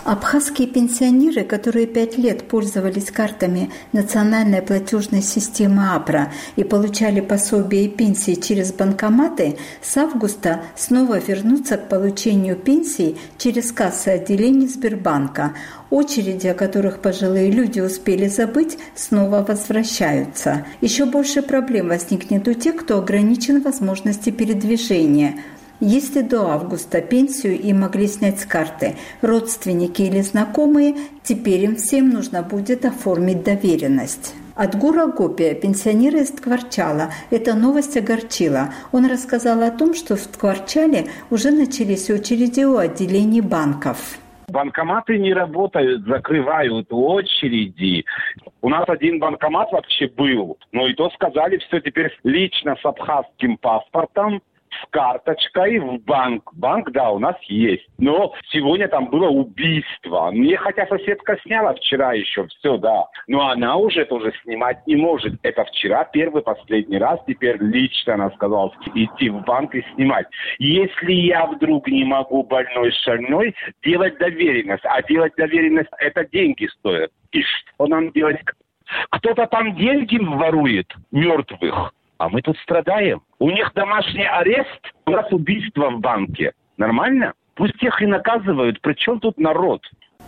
Абхазские пенсионеры, которые 5 лет пользовались картами национальной платежной системы АПРА и получали пособия и пенсии через банкоматы, с августа снова вернутся к получению пенсий через кассы отделений Сбербанка. Очереди, о которых пожилые люди успели забыть, снова возвращаются. Еще больше проблем возникнет у тех, кто ограничен в возможности передвижения. Если до августа пенсию им могли снять с карты родственники или знакомые, теперь им всем нужно будет оформить доверенность. От Гура Гопия, пенсионера из Ткварчала, эта новость огорчила. Он рассказал о том, что в Ткварчале уже начались очереди у отделений банков.
Банкоматы не работают, закрывают очереди. У нас один банкомат вообще был, но и то сказали, все теперь лично с абхазским паспортом, с карточкой в банк. Банк, да, у нас есть. Но сегодня там было убийство. Мне хотя соседка сняла вчера еще все, да. Но она уже тоже снимать не может. Это вчера первый, последний раз. Теперь лично она сказала идти в банк и снимать. Если я вдруг не могу больной шальной делать доверенность. А делать доверенность это деньги стоит. И что нам делать? Кто-то там деньги ворует мертвых. А мы тут страдаем. У них домашний арест, у нас убийство в банке. Нормально? Пусть их и наказывают. Причем тут народ?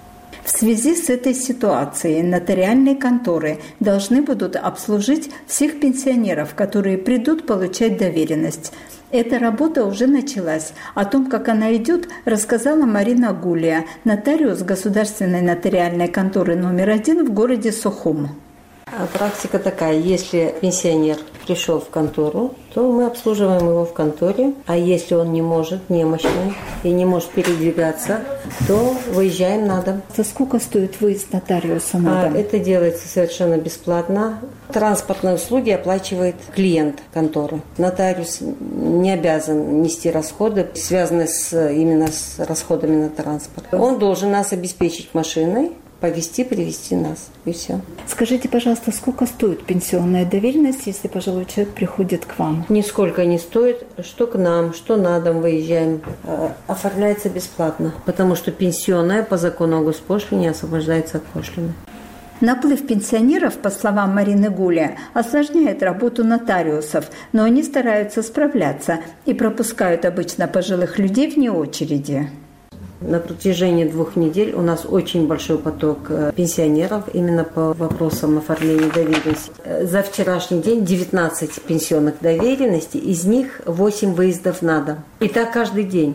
В связи с этой ситуацией нотариальные конторы должны будут обслужить всех пенсионеров, которые придут получать доверенность. Эта работа уже началась. О том, как она идет, рассказала Марина Гулия, нотариус Государственной нотариальной конторы номер 1 в городе Сухум.
Практика такая, если пенсионер пришел в контору, то мы обслуживаем его в конторе, а если он не может, немощный и не может передвигаться, то выезжаем на дом.
За сколько стоит выезд нотариуса на дом?
Это делается совершенно бесплатно. Транспортные услуги оплачивает клиент конторы. Нотариус не обязан нести расходы, связанные именно с расходами на транспорт. Он должен нас обеспечить машиной, повезти, привезти нас, и все.
Скажите, пожалуйста, сколько стоит пенсионная доверенность, если пожилой человек приходит к вам?
Нисколько не стоит. Что к нам, что на дом выезжаем. Оформляется бесплатно, потому что пенсионная по закону о госпошлине освобождается от пошлины.
Наплыв пенсионеров, по словам Марины Гуля, осложняет работу нотариусов, но они стараются справляться и пропускают обычно пожилых людей вне очереди.
На протяжении 2 недель у нас очень большой поток пенсионеров именно по вопросам оформления доверенности. За вчерашний день 19 пенсионных доверенностей, из них 8 выездов на дом. И так каждый день.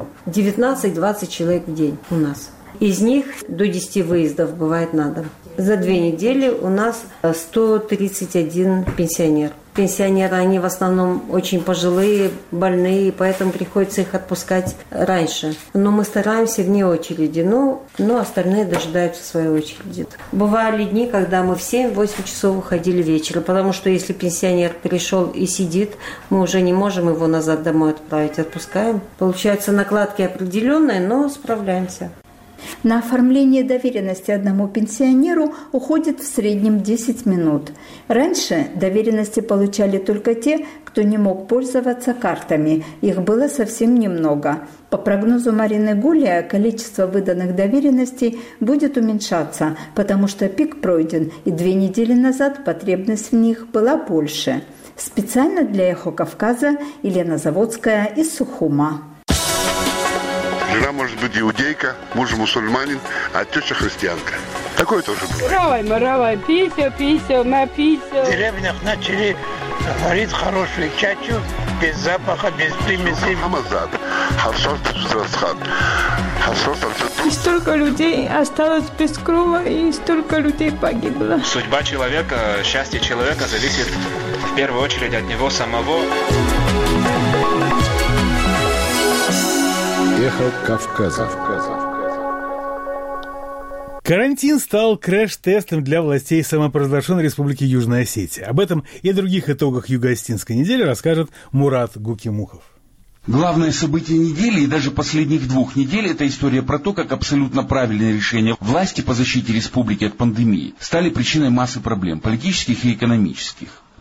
19-20 человек в день у нас. Из них до 10 выездов бывает на дом. За 2 недели у нас 131 пенсионер. Пенсионеры, они в основном очень пожилые, больные, поэтому приходится их отпускать раньше. Но мы стараемся вне очереди, но остальные дожидаются своей очереди. Бывали дни, когда мы в 7-8 часов уходили вечером, потому что если пенсионер пришел и сидит, мы уже не можем его назад домой отправить, отпускаем. Получаются накладки определенные, но справляемся.
На оформление доверенности одному пенсионеру уходит в среднем 10 минут. Раньше доверенности получали только те, кто не мог пользоваться картами. Их было совсем немного. По прогнозу Марины Гулия, количество выданных доверенностей будет уменьшаться, потому что пик пройден, и 2 недели назад потребность в них была больше. Специально для «Эхо Кавказа» Елена Заводская из Сухума.
Жена может быть иудейка, муж мусульманин, а теща христианка. Такое тоже бывает.
Равай, пися, напися.
В деревнях начали варить хорошую чачу, без запаха, без примесей.
И столько людей осталось без крова, и столько людей погибло.
Судьба человека, счастье человека зависит в первую очередь от него самого.
Эхо Кавказа.
Карантин стал крэш-тестом для властей самопровозглашенной Республики Южная Осетия. Об этом и других итогах Юго-Осетинской недели расскажет Мурат Гукимухов.
Главное событие недели и даже последних 2 недель – это история про то, как абсолютно правильные решения власти по защите республики от пандемии стали причиной массы проблем политических и экономических.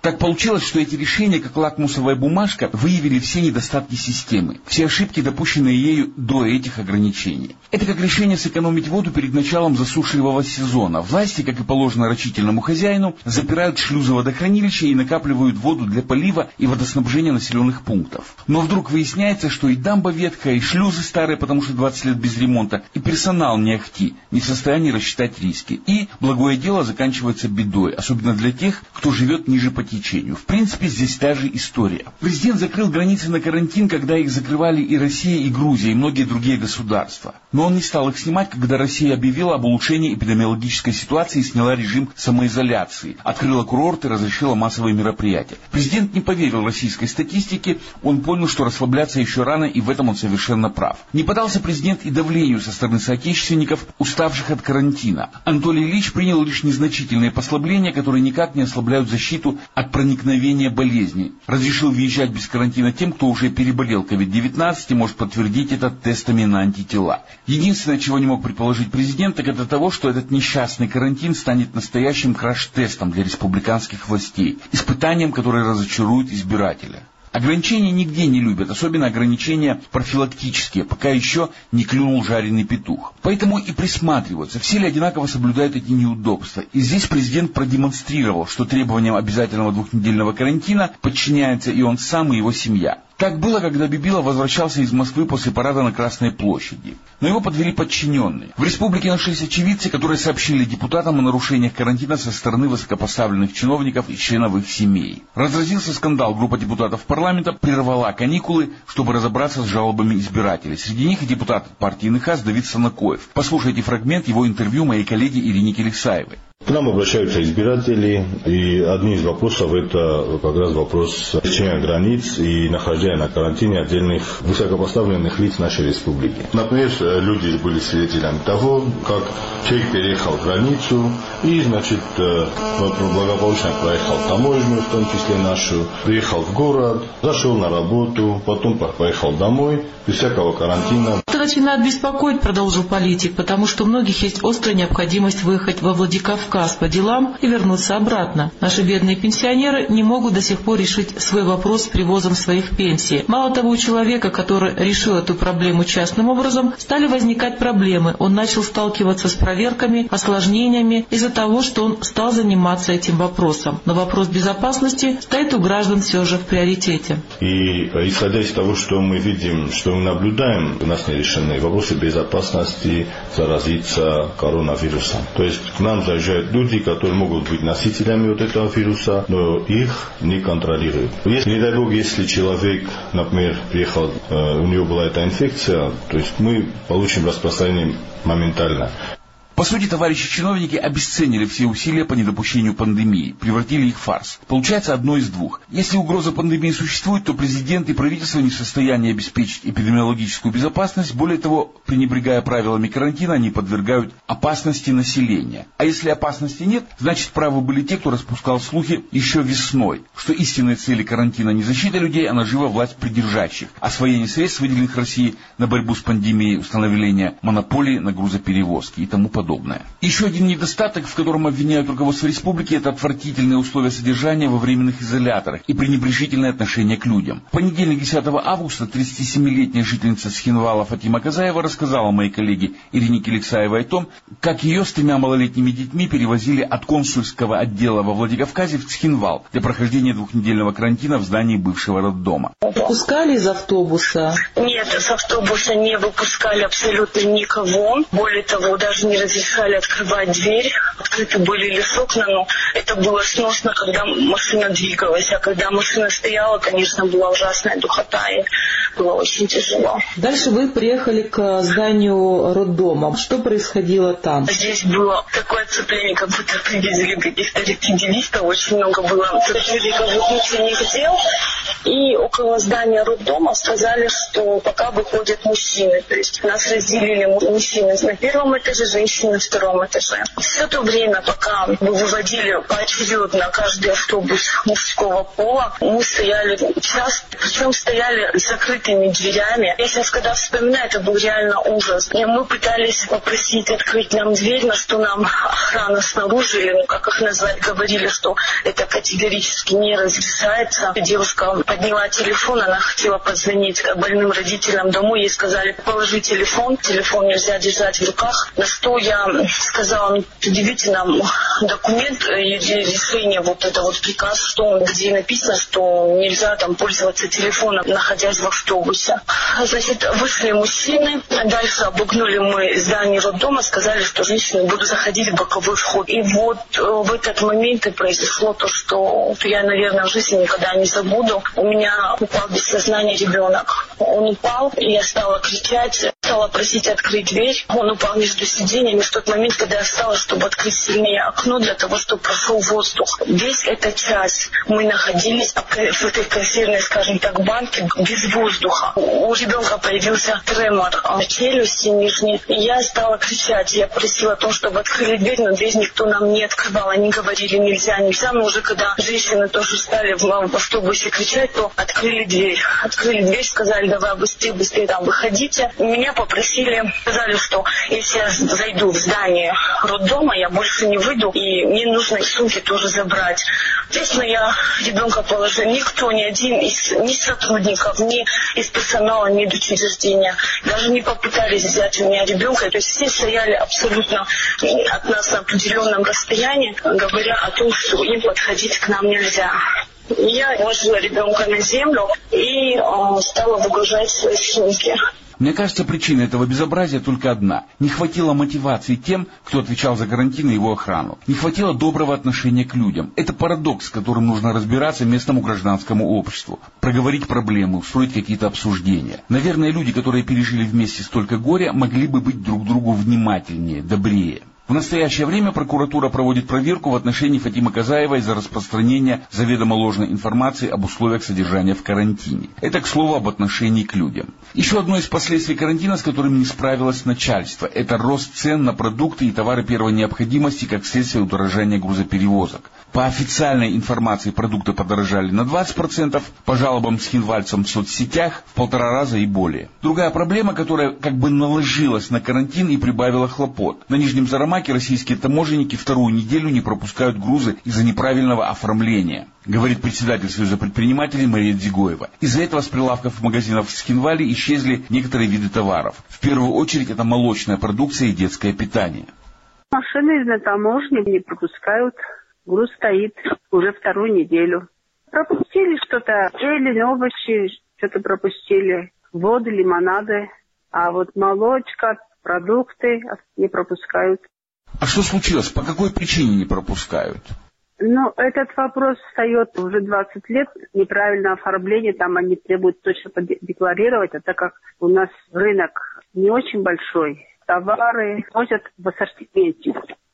Так получилось, что эти решения, как лакмусовая бумажка, выявили все недостатки системы, все ошибки, допущенные ею до этих ограничений. Это как решение сэкономить воду перед началом засушливого сезона. Власти, как и положено рачительному хозяину, запирают шлюзы водохранилища и накапливают воду для полива и водоснабжения населенных пунктов. Но вдруг выясняется, что и дамба ветхая, и шлюзы старые, потому что 20 лет без ремонта, и персонал не ахти, не в состоянии рассчитать риски. И благое дело заканчивается бедой, особенно для тех, кто живет ниже по течению. В принципе, здесь та же история. Президент закрыл границы на карантин, когда их закрывали и Россия, и Грузия, и многие другие государства. Но он не стал их снимать, когда Россия объявила об улучшении эпидемиологической ситуации и сняла режим самоизоляции, открыла курорты, разрешила массовые мероприятия. Президент не поверил российской статистике, он понял, что расслабляться еще рано, и в этом он совершенно прав. Не поддался президент и давлению со стороны соотечественников, уставших от карантина. Анатолий Ильич принял лишь незначительные послабления, которые никак не ослабляют защиту от проникновения болезни. Разрешил въезжать без карантина тем, кто уже переболел COVID-19 и может подтвердить это тестами на антитела. Единственное, чего не мог предположить президент, так это того, что этот несчастный карантин станет настоящим краш-тестом для республиканских властей, испытанием, которое разочарует избирателя. Ограничения нигде не любят, особенно ограничения профилактические, пока еще не клюнул жареный петух. Поэтому и присматриваются, все ли одинаково соблюдают эти неудобства. И здесь президент продемонстрировал, что требованиям обязательного двухнедельного карантина подчиняется и он сам, и его семья. Так было, когда Бибила возвращался из Москвы после парада на Красной площади. Но его подвели подчиненные. В республике нашлись очевидцы, которые сообщили депутатам о нарушениях карантина со стороны высокопоставленных чиновников и членов их семей. Разразился скандал. Группа депутатов парламента прервала каникулы, чтобы разобраться с жалобами избирателей. Среди них и депутат партии НХАС Давид Санакоев. Послушайте фрагмент его интервью моей коллеге Ирине Келексаевой.
К нам обращаются избиратели, и одни из вопросов это как раз вопрос пересечения границ и нахождения на карантине отдельных высокопоставленных лиц нашей республики. Например, люди были свидетелями того, как человек переехал границу и, благополучно проехал таможню, в том числе нашу, приехал в город, зашел на работу, потом поехал домой, без всякого карантина.
Это начинает беспокоить, продолжил политик, потому что у многих есть острая необходимость выехать во Владикавказ по делам и вернуться обратно. Наши бедные пенсионеры не могут до сих пор решить свой вопрос с привозом своих пенсий. Мало того, у человека, который решил эту проблему частным образом, стали возникать проблемы. Он начал сталкиваться с проверками, осложнениями из-за того, что он стал заниматься этим вопросом. Но вопрос безопасности стоит у граждан все же в приоритете.
И исходя из того, что мы видим, что мы наблюдаем, у нас не решены вопросы безопасности заразиться коронавирусом. То есть к нам заезжают люди, которые могут быть носителями вот этого вируса, но их не контролируют. Если, не дай бог, если человек, например, приехал, у него была эта инфекция, то есть мы получим распространение моментально.
По сути, товарищи чиновники обесценили все усилия по недопущению пандемии, превратили их в фарс. Получается одно из двух. Если угроза пандемии существует, то президент и правительство не в состоянии обеспечить эпидемиологическую безопасность. Более того, пренебрегая правилами карантина, они подвергают опасности населения. А если опасности нет, значит правы были те, кто распускал слухи еще весной, что истинные цели карантина не защита людей, а нажива власть придержащих, освоение средств, выделенных России на борьбу с пандемией, установление монополии на грузоперевозки и тому подобное. Еще один недостаток, в котором обвиняют руководство республики, это отвратительные условия содержания во временных изоляторах и пренебрежительное отношение к людям. В понедельник, 10 августа, 37-летняя жительница Схинвала Фатима Казаева рассказала моей коллеге Ирине Келексаевой о том, как ее с 3 малолетними детьми перевозили от консульского отдела во Владикавказе в Схинвал для прохождения двухнедельного карантина в здании бывшего роддома.
Выпускали из автобуса?
Нет, с автобуса не выпускали абсолютно никого. Более того, даже не разрешали открывать дверь. Открыты были лишь окна, но это было сносно, когда машина двигалась. А когда машина стояла, конечно, была ужасная духота, и было очень тяжело.
Дальше вы приехали к зданию роддома. Что происходило там?
Здесь было такое оцепление, как будто привезли каких-то рецидивистов. Очень много было сотрудников внутренних дел. И около здания роддома сказали, что пока выходят мужчины. То есть нас разделили мужчины на первом этаже, женщины на втором этаже. Все то время, пока мы выводили поочередно каждый автобус мужского пола, мы стояли час, причем стояли с закрытыми закрытыми дверями. Я сейчас, когда вспоминаю, это был реально ужас. И мы пытались попросить открыть нам дверь, на что нам охрана снаружи, или, ну, как их назвать, говорили, что это категорически не разрешается. Девушка подняла телефон, она хотела позвонить больным родителям домой, ей сказали: положи телефон нельзя держать в руках. На что я сказала: предъявите нам документ, решение, вот это вот приказ, где написано, что нельзя там пользоваться телефоном, находясь в автобусе. Значит, вышли мужчины, дальше обогнули мы здание роддома, сказали, что женщины будут заходить в боковой вход. И вот в этот момент и произошло то, что я, наверное, в жизни никогда не забуду. У меня упал без сознания ребенок. Он упал, и я стала кричать, стала просить открыть дверь. Он упал между сиденьями в тот момент, когда я встала, чтобы открыть сильнее окно, для того, чтобы прошел воздух. Весь этот час мы находились в этой консервной, скажем так, банке без воздуха. У ребенка появился тремор челюсти нижней. И я стала кричать. Я просила о том, чтобы открыли дверь, но дверь никто нам не открывал. Они говорили: нельзя. Но уже когда женщины тоже стали в автобусе кричать, то открыли дверь. Открыли дверь, сказали: давай быстрее там выходите. Меня попросили, сказали, что если я зайду в здание роддома, я больше не выйду, и мне нужно сумки тоже забрать. Естественно, я ребенка положила. Никто, ни один ни сотрудников, ни из персонала, ни из учреждения даже не попытались взять у меня ребенка. То есть все стояли абсолютно от нас на определенном расстоянии, говоря о том, что им подходить к нам нельзя. Я положила ребенка на землю и стала выгружать свои сумки.
Мне кажется, причина этого безобразия только одна. Не хватило мотивации тем, кто отвечал за карантин и его охрану. Не хватило доброго отношения к людям. Это парадокс, с которым нужно разбираться местному гражданскому обществу. Проговорить проблемы, устроить какие-то обсуждения. Наверное, люди, которые пережили вместе столько горя, могли бы быть друг другу внимательнее, добрее. В настоящее время прокуратура проводит проверку в отношении Фатимы Казаевой за распространение заведомо ложной информации об условиях содержания в карантине. Это, к слову, об отношении к людям. Еще одно из последствий карантина, с которым не справилось начальство, это рост цен на продукты и товары первой необходимости как следствие удорожания грузоперевозок. По официальной информации продукты подорожали на 20%, по жалобам схинвальцам в соцсетях в 1,5 раза и более. Другая проблема, которая как бы наложилась на карантин и прибавила хлопот. На Нижнем Зарамаке российские таможенники 2-ю неделю не пропускают грузы из-за неправильного оформления, говорит председатель Союза предпринимателей Мария Дзигоева. Из-за этого с прилавков магазинов в Схинвале исчезли некоторые виды товаров. В первую очередь это молочная продукция и детское питание.
Машины на таможне не пропускают. Груз стоит уже 2-ю неделю. Пропустили что-то, зелень, овощи, что-то пропустили, воду, лимонады. А вот молочка, продукты не пропускают.
А что случилось? По какой причине не пропускают?
Ну, этот вопрос встает уже 20 лет. Неправильное оформление, там они требуют точно декларировать. А так как у нас рынок не очень большой, товары возят в ассортименте.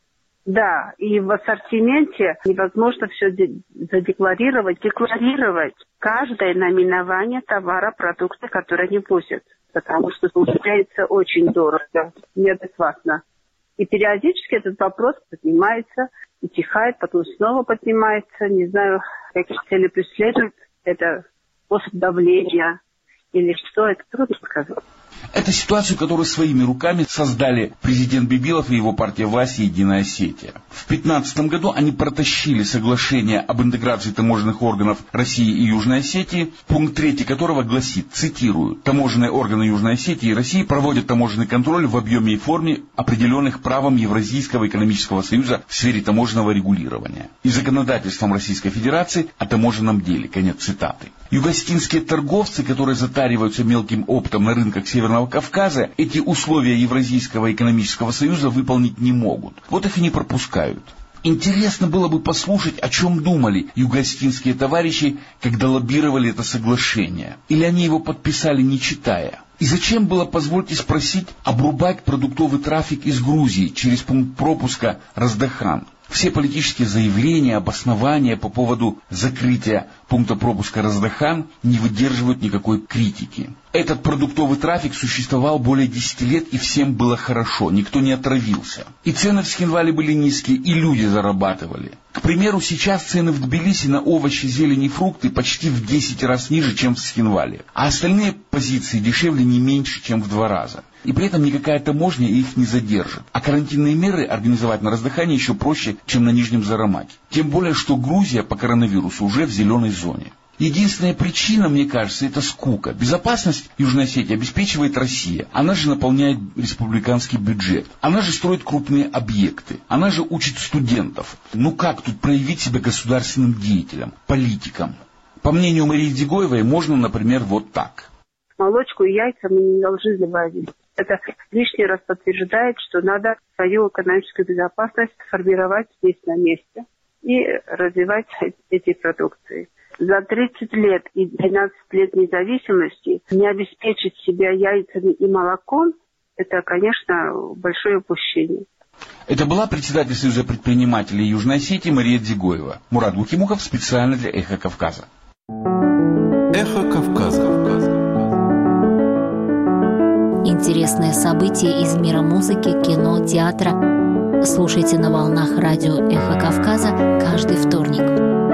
Да, и в ассортименте невозможно все задекларировать, декларировать каждое наименование товара, продукта, которые они возят, потому что получается очень дорого, неадекватно. И периодически этот вопрос поднимается, утихает, потом снова поднимается, не знаю, какие цели преследуют, это способ давления или что, это трудно сказать.
Это ситуацию, которую своими руками создали президент Бибилов и его партия власти «Единая Осетия». В 2015 году они протащили соглашение об интеграции таможенных органов России и Южной Осетии, пункт 3 которого гласит, цитирую: «Таможенные органы Южной Осетии и России проводят таможенный контроль в объеме и форме, определенных правом Евразийского экономического союза в сфере таможенного регулирования и законодательством Российской Федерации о таможенном деле». Конец цитаты. Югостинские торговцы, которые затариваются мелким оптом на рынках Северного Кавказа, эти условия Евразийского экономического союза выполнить не могут. Вот их и не пропускают. Интересно было бы послушать, о чем думали югостинские товарищи, когда лоббировали это соглашение. Или они его подписали, не читая. И зачем было, позвольте спросить, обрубать продуктовый трафик из Грузии через пункт пропуска Раздахан? Все политические заявления, обоснования по поводу закрытия пункта пропуска Раздахан не выдерживают никакой критики. Этот продуктовый трафик существовал более 10 лет, и всем было хорошо, никто не отравился. И цены в Схинвале были низкие, и люди зарабатывали. К примеру, сейчас цены в Тбилиси на овощи, зелень и фрукты почти в 10 раз ниже, чем в Схинвале. А остальные позиции дешевле не меньше, чем в 2 раза. И при этом никакая таможня их не задержит. А карантинные меры организовать на Раздыхане еще проще, чем на Нижнем Зарамаке. Тем более, что Грузия по коронавирусу уже в зеленой зоне. Единственная причина, мне кажется, это скука. Безопасность Южной Осетии обеспечивает Россия. Она же наполняет республиканский бюджет. Она же строит крупные объекты. Она же учит студентов. Ну как тут проявить себя государственным деятелем, политиком? По мнению Марии Дигоевой, можно, например, вот так.
Молочку и яйца мы не должны завозить. Это лишний раз подтверждает, что надо свою экономическую безопасность формировать здесь на месте и развивать эти продукции. За 30 лет и 12 лет независимости не обеспечить себя яйцами и молоком – это, конечно, большое упущение.
Это была председатель Союза предпринимателей Южной Осетии Мария Дигоева. Мурат Гукимухов специально для «Эхо Кавказа».
«Эхо Кавказа».
Интересные события из мира музыки, кино, театра. Слушайте на волнах радио «Эхо Кавказа» каждый вторник.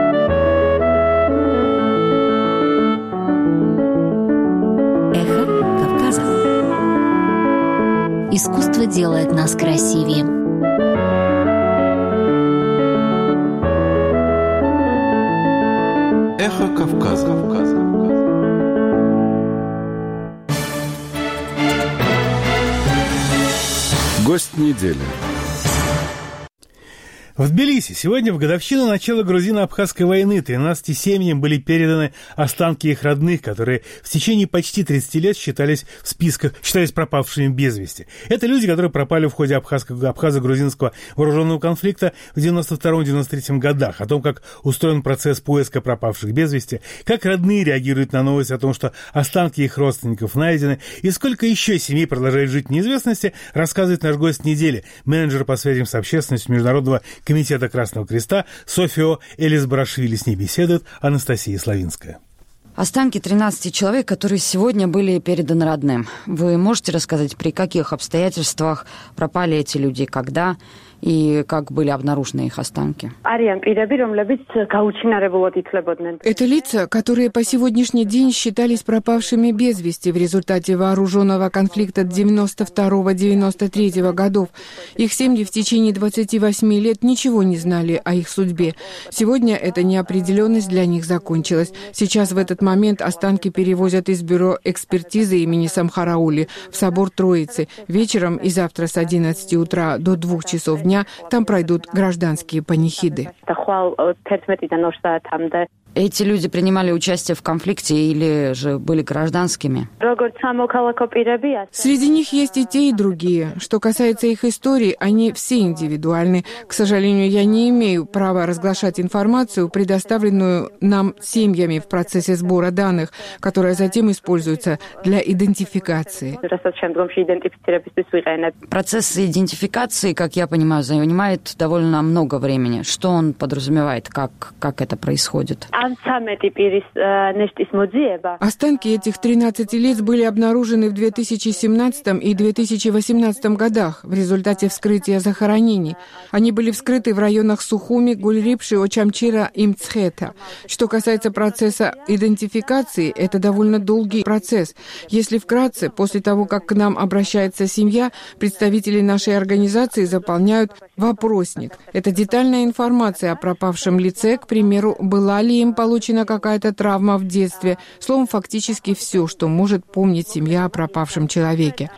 «Эхо Кавказа». Искусство делает нас красивее.
«Эхо Кавказа». Гость недели.
В Тбилиси сегодня в годовщину начала грузино-абхазской войны 13 семьям были переданы останки их родных, которые в течение почти 30 лет считались пропавшими без вести. Это люди, которые пропали в ходе абхазо-грузинского вооруженного конфликта в 92-93 годах. О том, как устроен процесс поиска пропавших без вести, как родные реагируют на новость о том, что останки их родственников найдены, и сколько еще семей продолжает жить в неизвестности, рассказывает наш гость недели, менеджер по связям с общественностью Международного Комитета Красного Креста Софио Элисбарашвили. С ней беседует Анастасия Славинская.
Останки 13 человек, которые сегодня были переданы родным. Вы можете рассказать, при каких обстоятельствах пропали эти люди, когда и как были обнаружены их останки?
Это лица, которые по сегодняшний день считались пропавшими без вести в результате вооруженного конфликта 92-93 годов. Их семьи в течение 28 лет ничего не знали о их судьбе. Сегодня эта неопределенность для них закончилась. Сейчас в этот момент останки перевозят из бюро экспертизы имени Самхараули в собор Троицы. Вечером и завтра с 11 утра до 2 часов дня там пройдут гражданские панихиды.
Эти люди принимали участие в конфликте или же были гражданскими?
Среди них есть и те, и другие. Что касается их истории, они все индивидуальны. К сожалению, я не имею права разглашать информацию, предоставленную нам семьями в процессе сбора данных, которая затем используется для идентификации.
Процесс идентификации, как я понимаю, занимает довольно много времени. Что он подразумевает, как это происходит?
Останки этих 13 лиц были обнаружены в 2017 и 2018 годах в результате вскрытия захоронений. Они были вскрыты в районах Сухуми, Гульрипши, Очамчира и Мцхета. Что касается процесса идентификации, это довольно долгий процесс. Если вкратце, после того, как к нам обращается семья, представители нашей организации заполняют вопросник. Это детальная информация о пропавшем лице, к примеру, была ли им получена какая-то травма в детстве. Словом, фактически все, что может помнить семья о пропавшем человеке.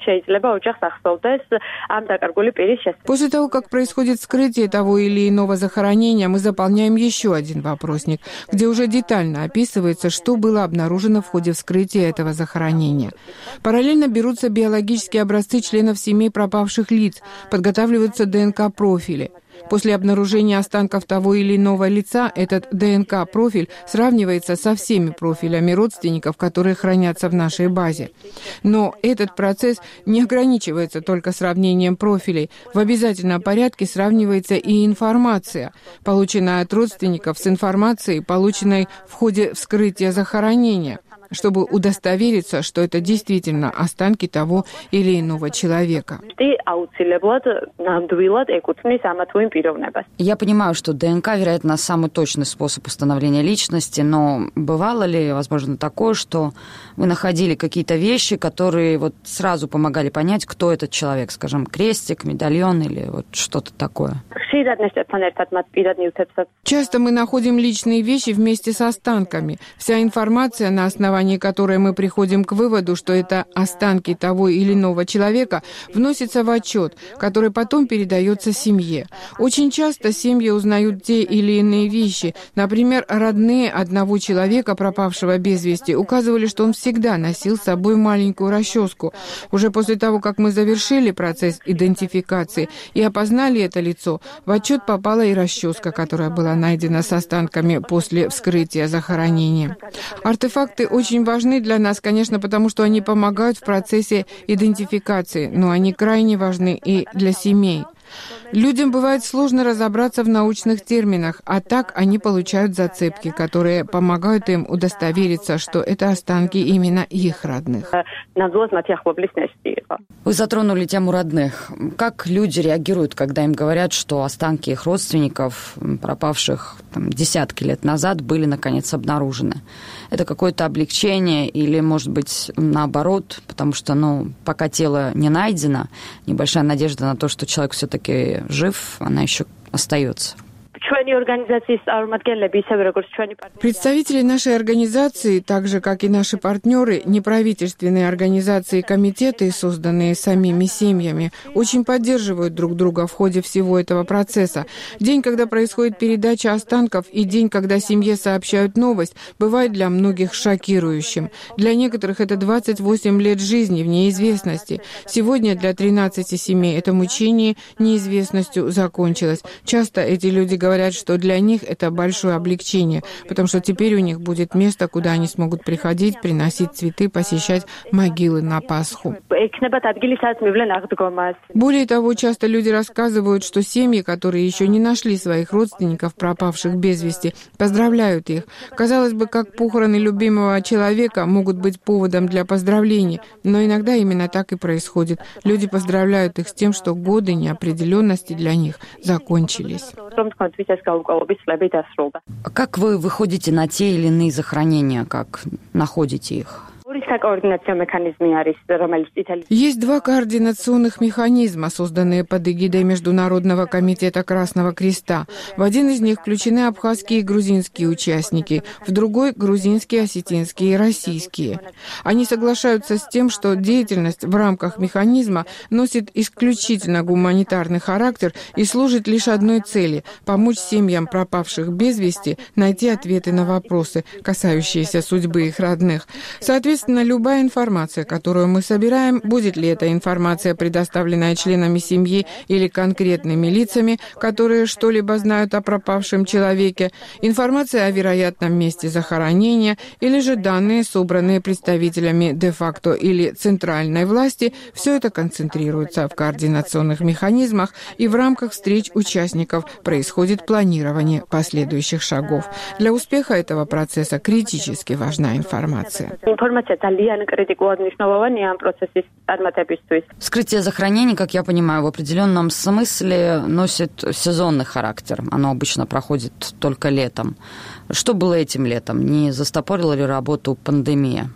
После того, как происходит вскрытие того или иного захоронения, мы заполняем еще один вопросник, где уже детально описывается, что было обнаружено в ходе вскрытия этого захоронения. Параллельно берутся биологические образцы членов семей пропавших лиц, подготавливаются ДНК-профили. После обнаружения останков того или иного лица этот ДНК-профиль сравнивается со всеми профилями родственников, которые хранятся в нашей базе. Но этот процесс не ограничивается только сравнением профилей. В обязательном порядке сравнивается и информация, полученная от родственников, с информацией, полученной в ходе вскрытия захоронения, чтобы удостовериться, что это действительно останки того или иного человека.
Я понимаю, что ДНК, вероятно, самый точный способ установления личности, но бывало ли, возможно, такое, что вы находили какие-то вещи, которые вот сразу помогали понять, кто этот человек, скажем, крестик, медальон или вот что-то такое?
Часто мы находим личные вещи вместе с останками. Вся информация, на основании которой мы приходим к выводу, что это останки того или иного человека, вносится в отчет, который потом передается семье. Очень часто семьи узнают те или иные вещи. Например, родные одного человека, пропавшего без вести, указывали, что он всегда носил с собой маленькую расческу. Уже после того, как мы завершили процесс идентификации и опознали это лицо, в отчет попала и расческа, которая была найдена с останками после вскрытия захоронения. Артефакты очень важны для нас, конечно, потому что они помогают в процессе идентификации, но они крайне важны и для семей. Людям бывает сложно разобраться в научных терминах, а так они получают зацепки, которые помогают им удостовериться, что это останки именно их родных.
Вы затронули тему родных. Как люди реагируют, когда им говорят, что останки их родственников, пропавших десятки лет назад, были наконец обнаружены? Это какое-то облегчение или, может быть, наоборот, потому что, пока тело не найдено, небольшая надежда на то, что человек все-таки жив, она еще остается.
Представители нашей организации, так же, как и наши партнеры, неправительственные организации и комитеты, созданные самими семьями, очень поддерживают друг друга в ходе всего этого процесса. День, когда происходит передача останков, и день, когда семье сообщают новость, бывает для многих шокирующим. Для некоторых это 28 лет жизни в неизвестности. Сегодня для 13 семей это мучение неизвестностью закончилось. Часто эти люди говорят, что для них это большое облегчение, потому что теперь у них будет место, куда они смогут приходить, приносить цветы, посещать могилы на Пасху. Более того, часто люди рассказывают, что семьи, которые еще не нашли своих родственников, пропавших без вести, поздравляют их. Казалось бы, как похороны любимого человека могут быть поводом для поздравлений, но иногда именно так и происходит. Люди поздравляют их с тем, что годы неопределенности для них закончились.
Как вы выходите на те или иные захоронения, как находите их?
Есть два координационных механизма, созданные под эгидой Международного комитета Красного Креста. В один из них включены абхазские и грузинские участники, в другой – грузинские, осетинские и российские. Они соглашаются с тем, что деятельность в рамках механизма носит исключительно гуманитарный характер и служит лишь одной цели – помочь семьям пропавших без вести найти ответы на вопросы, касающиеся судьбы их родных. Соответственно, любая информация, которую мы собираем, будет ли эта информация, предоставленная членами семьи или конкретными лицами, которые что-либо знают о пропавшем человеке, информация о вероятном месте захоронения или же данные, собранные представителями де-факто или центральной власти, все это концентрируется в координационных механизмах, и в рамках встреч участников происходит планирование последующих шагов. Для успеха этого процесса критически важна информация.
Вскрытие захоронений, как я понимаю, в определенном смысле носит сезонный характер. Оно обычно проходит только летом. Что было этим летом? Не застопорила ли работу пандемия?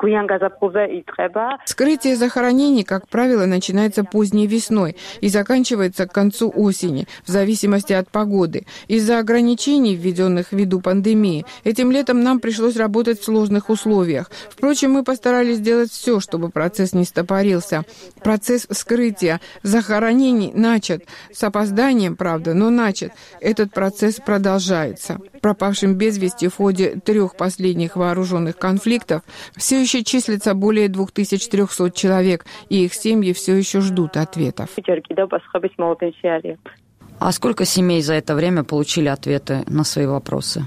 Вскрытие захоронений, как правило, начинается поздней весной и заканчивается к концу осени, в зависимости от погоды. Из-за ограничений, введенных ввиду пандемии, этим летом нам пришлось работать в сложных условиях. Впрочем, мы постарались сделать все, чтобы процесс не стопорился. Процесс вскрытия захоронений начат. С опозданием, правда, но начат. Этот процесс продолжается. Пропавшим без вести в ходе 3 последних вооруженных конфликтов все еще числится более 2300 человек, и их семьи все еще ждут ответов.
А сколько семей за это время получили ответы на свои вопросы?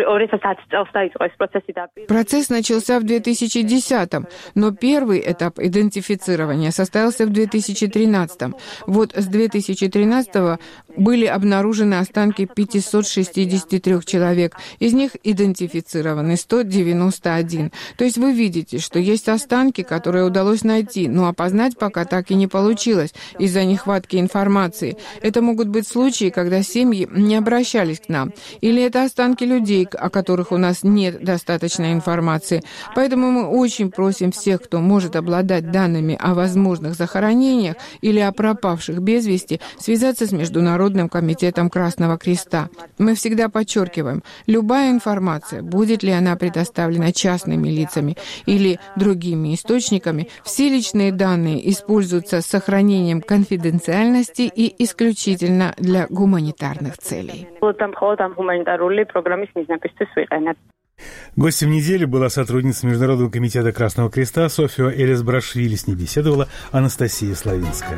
Процесс начался в 2010-м, но первый этап идентифицирования состоялся в 2013-м. Вот с 2013-го были обнаружены останки 563 человек. Из них идентифицированы 191. То есть вы видите, что есть останки, которые удалось найти, но опознать пока так и не получилось из-за нехватки информации. Это могут быть случаи, когда семьи не обращались к нам. Или это останки людей, о которых у нас нет достаточной информации. Поэтому мы очень просим всех, кто может обладать данными о возможных захоронениях или о пропавших без вести, связаться с Международным комитетом Красного Креста. Мы всегда подчеркиваем, любая информация, будет ли она предоставлена частными лицами или другими источниками, все личные данные используются с сохранением конфиденциальности и исключительно для гуманитарных целей.
Гостем недели была сотрудница Международного комитета Красного Креста Софья Элисбрашвили. С ней беседовала Анастасия Славинская.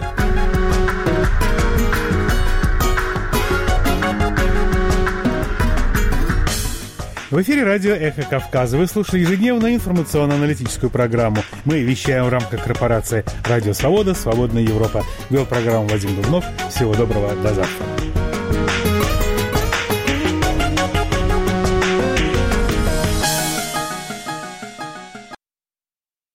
В эфире радио «Эхо Кавказа». Вы слушали ежедневную информационно-аналитическую программу. Мы вещаем в рамках корпорации «Радио Свобода», «Свободная Европа». Вел программу Вадим Дубнов. Всего доброго, до завтра.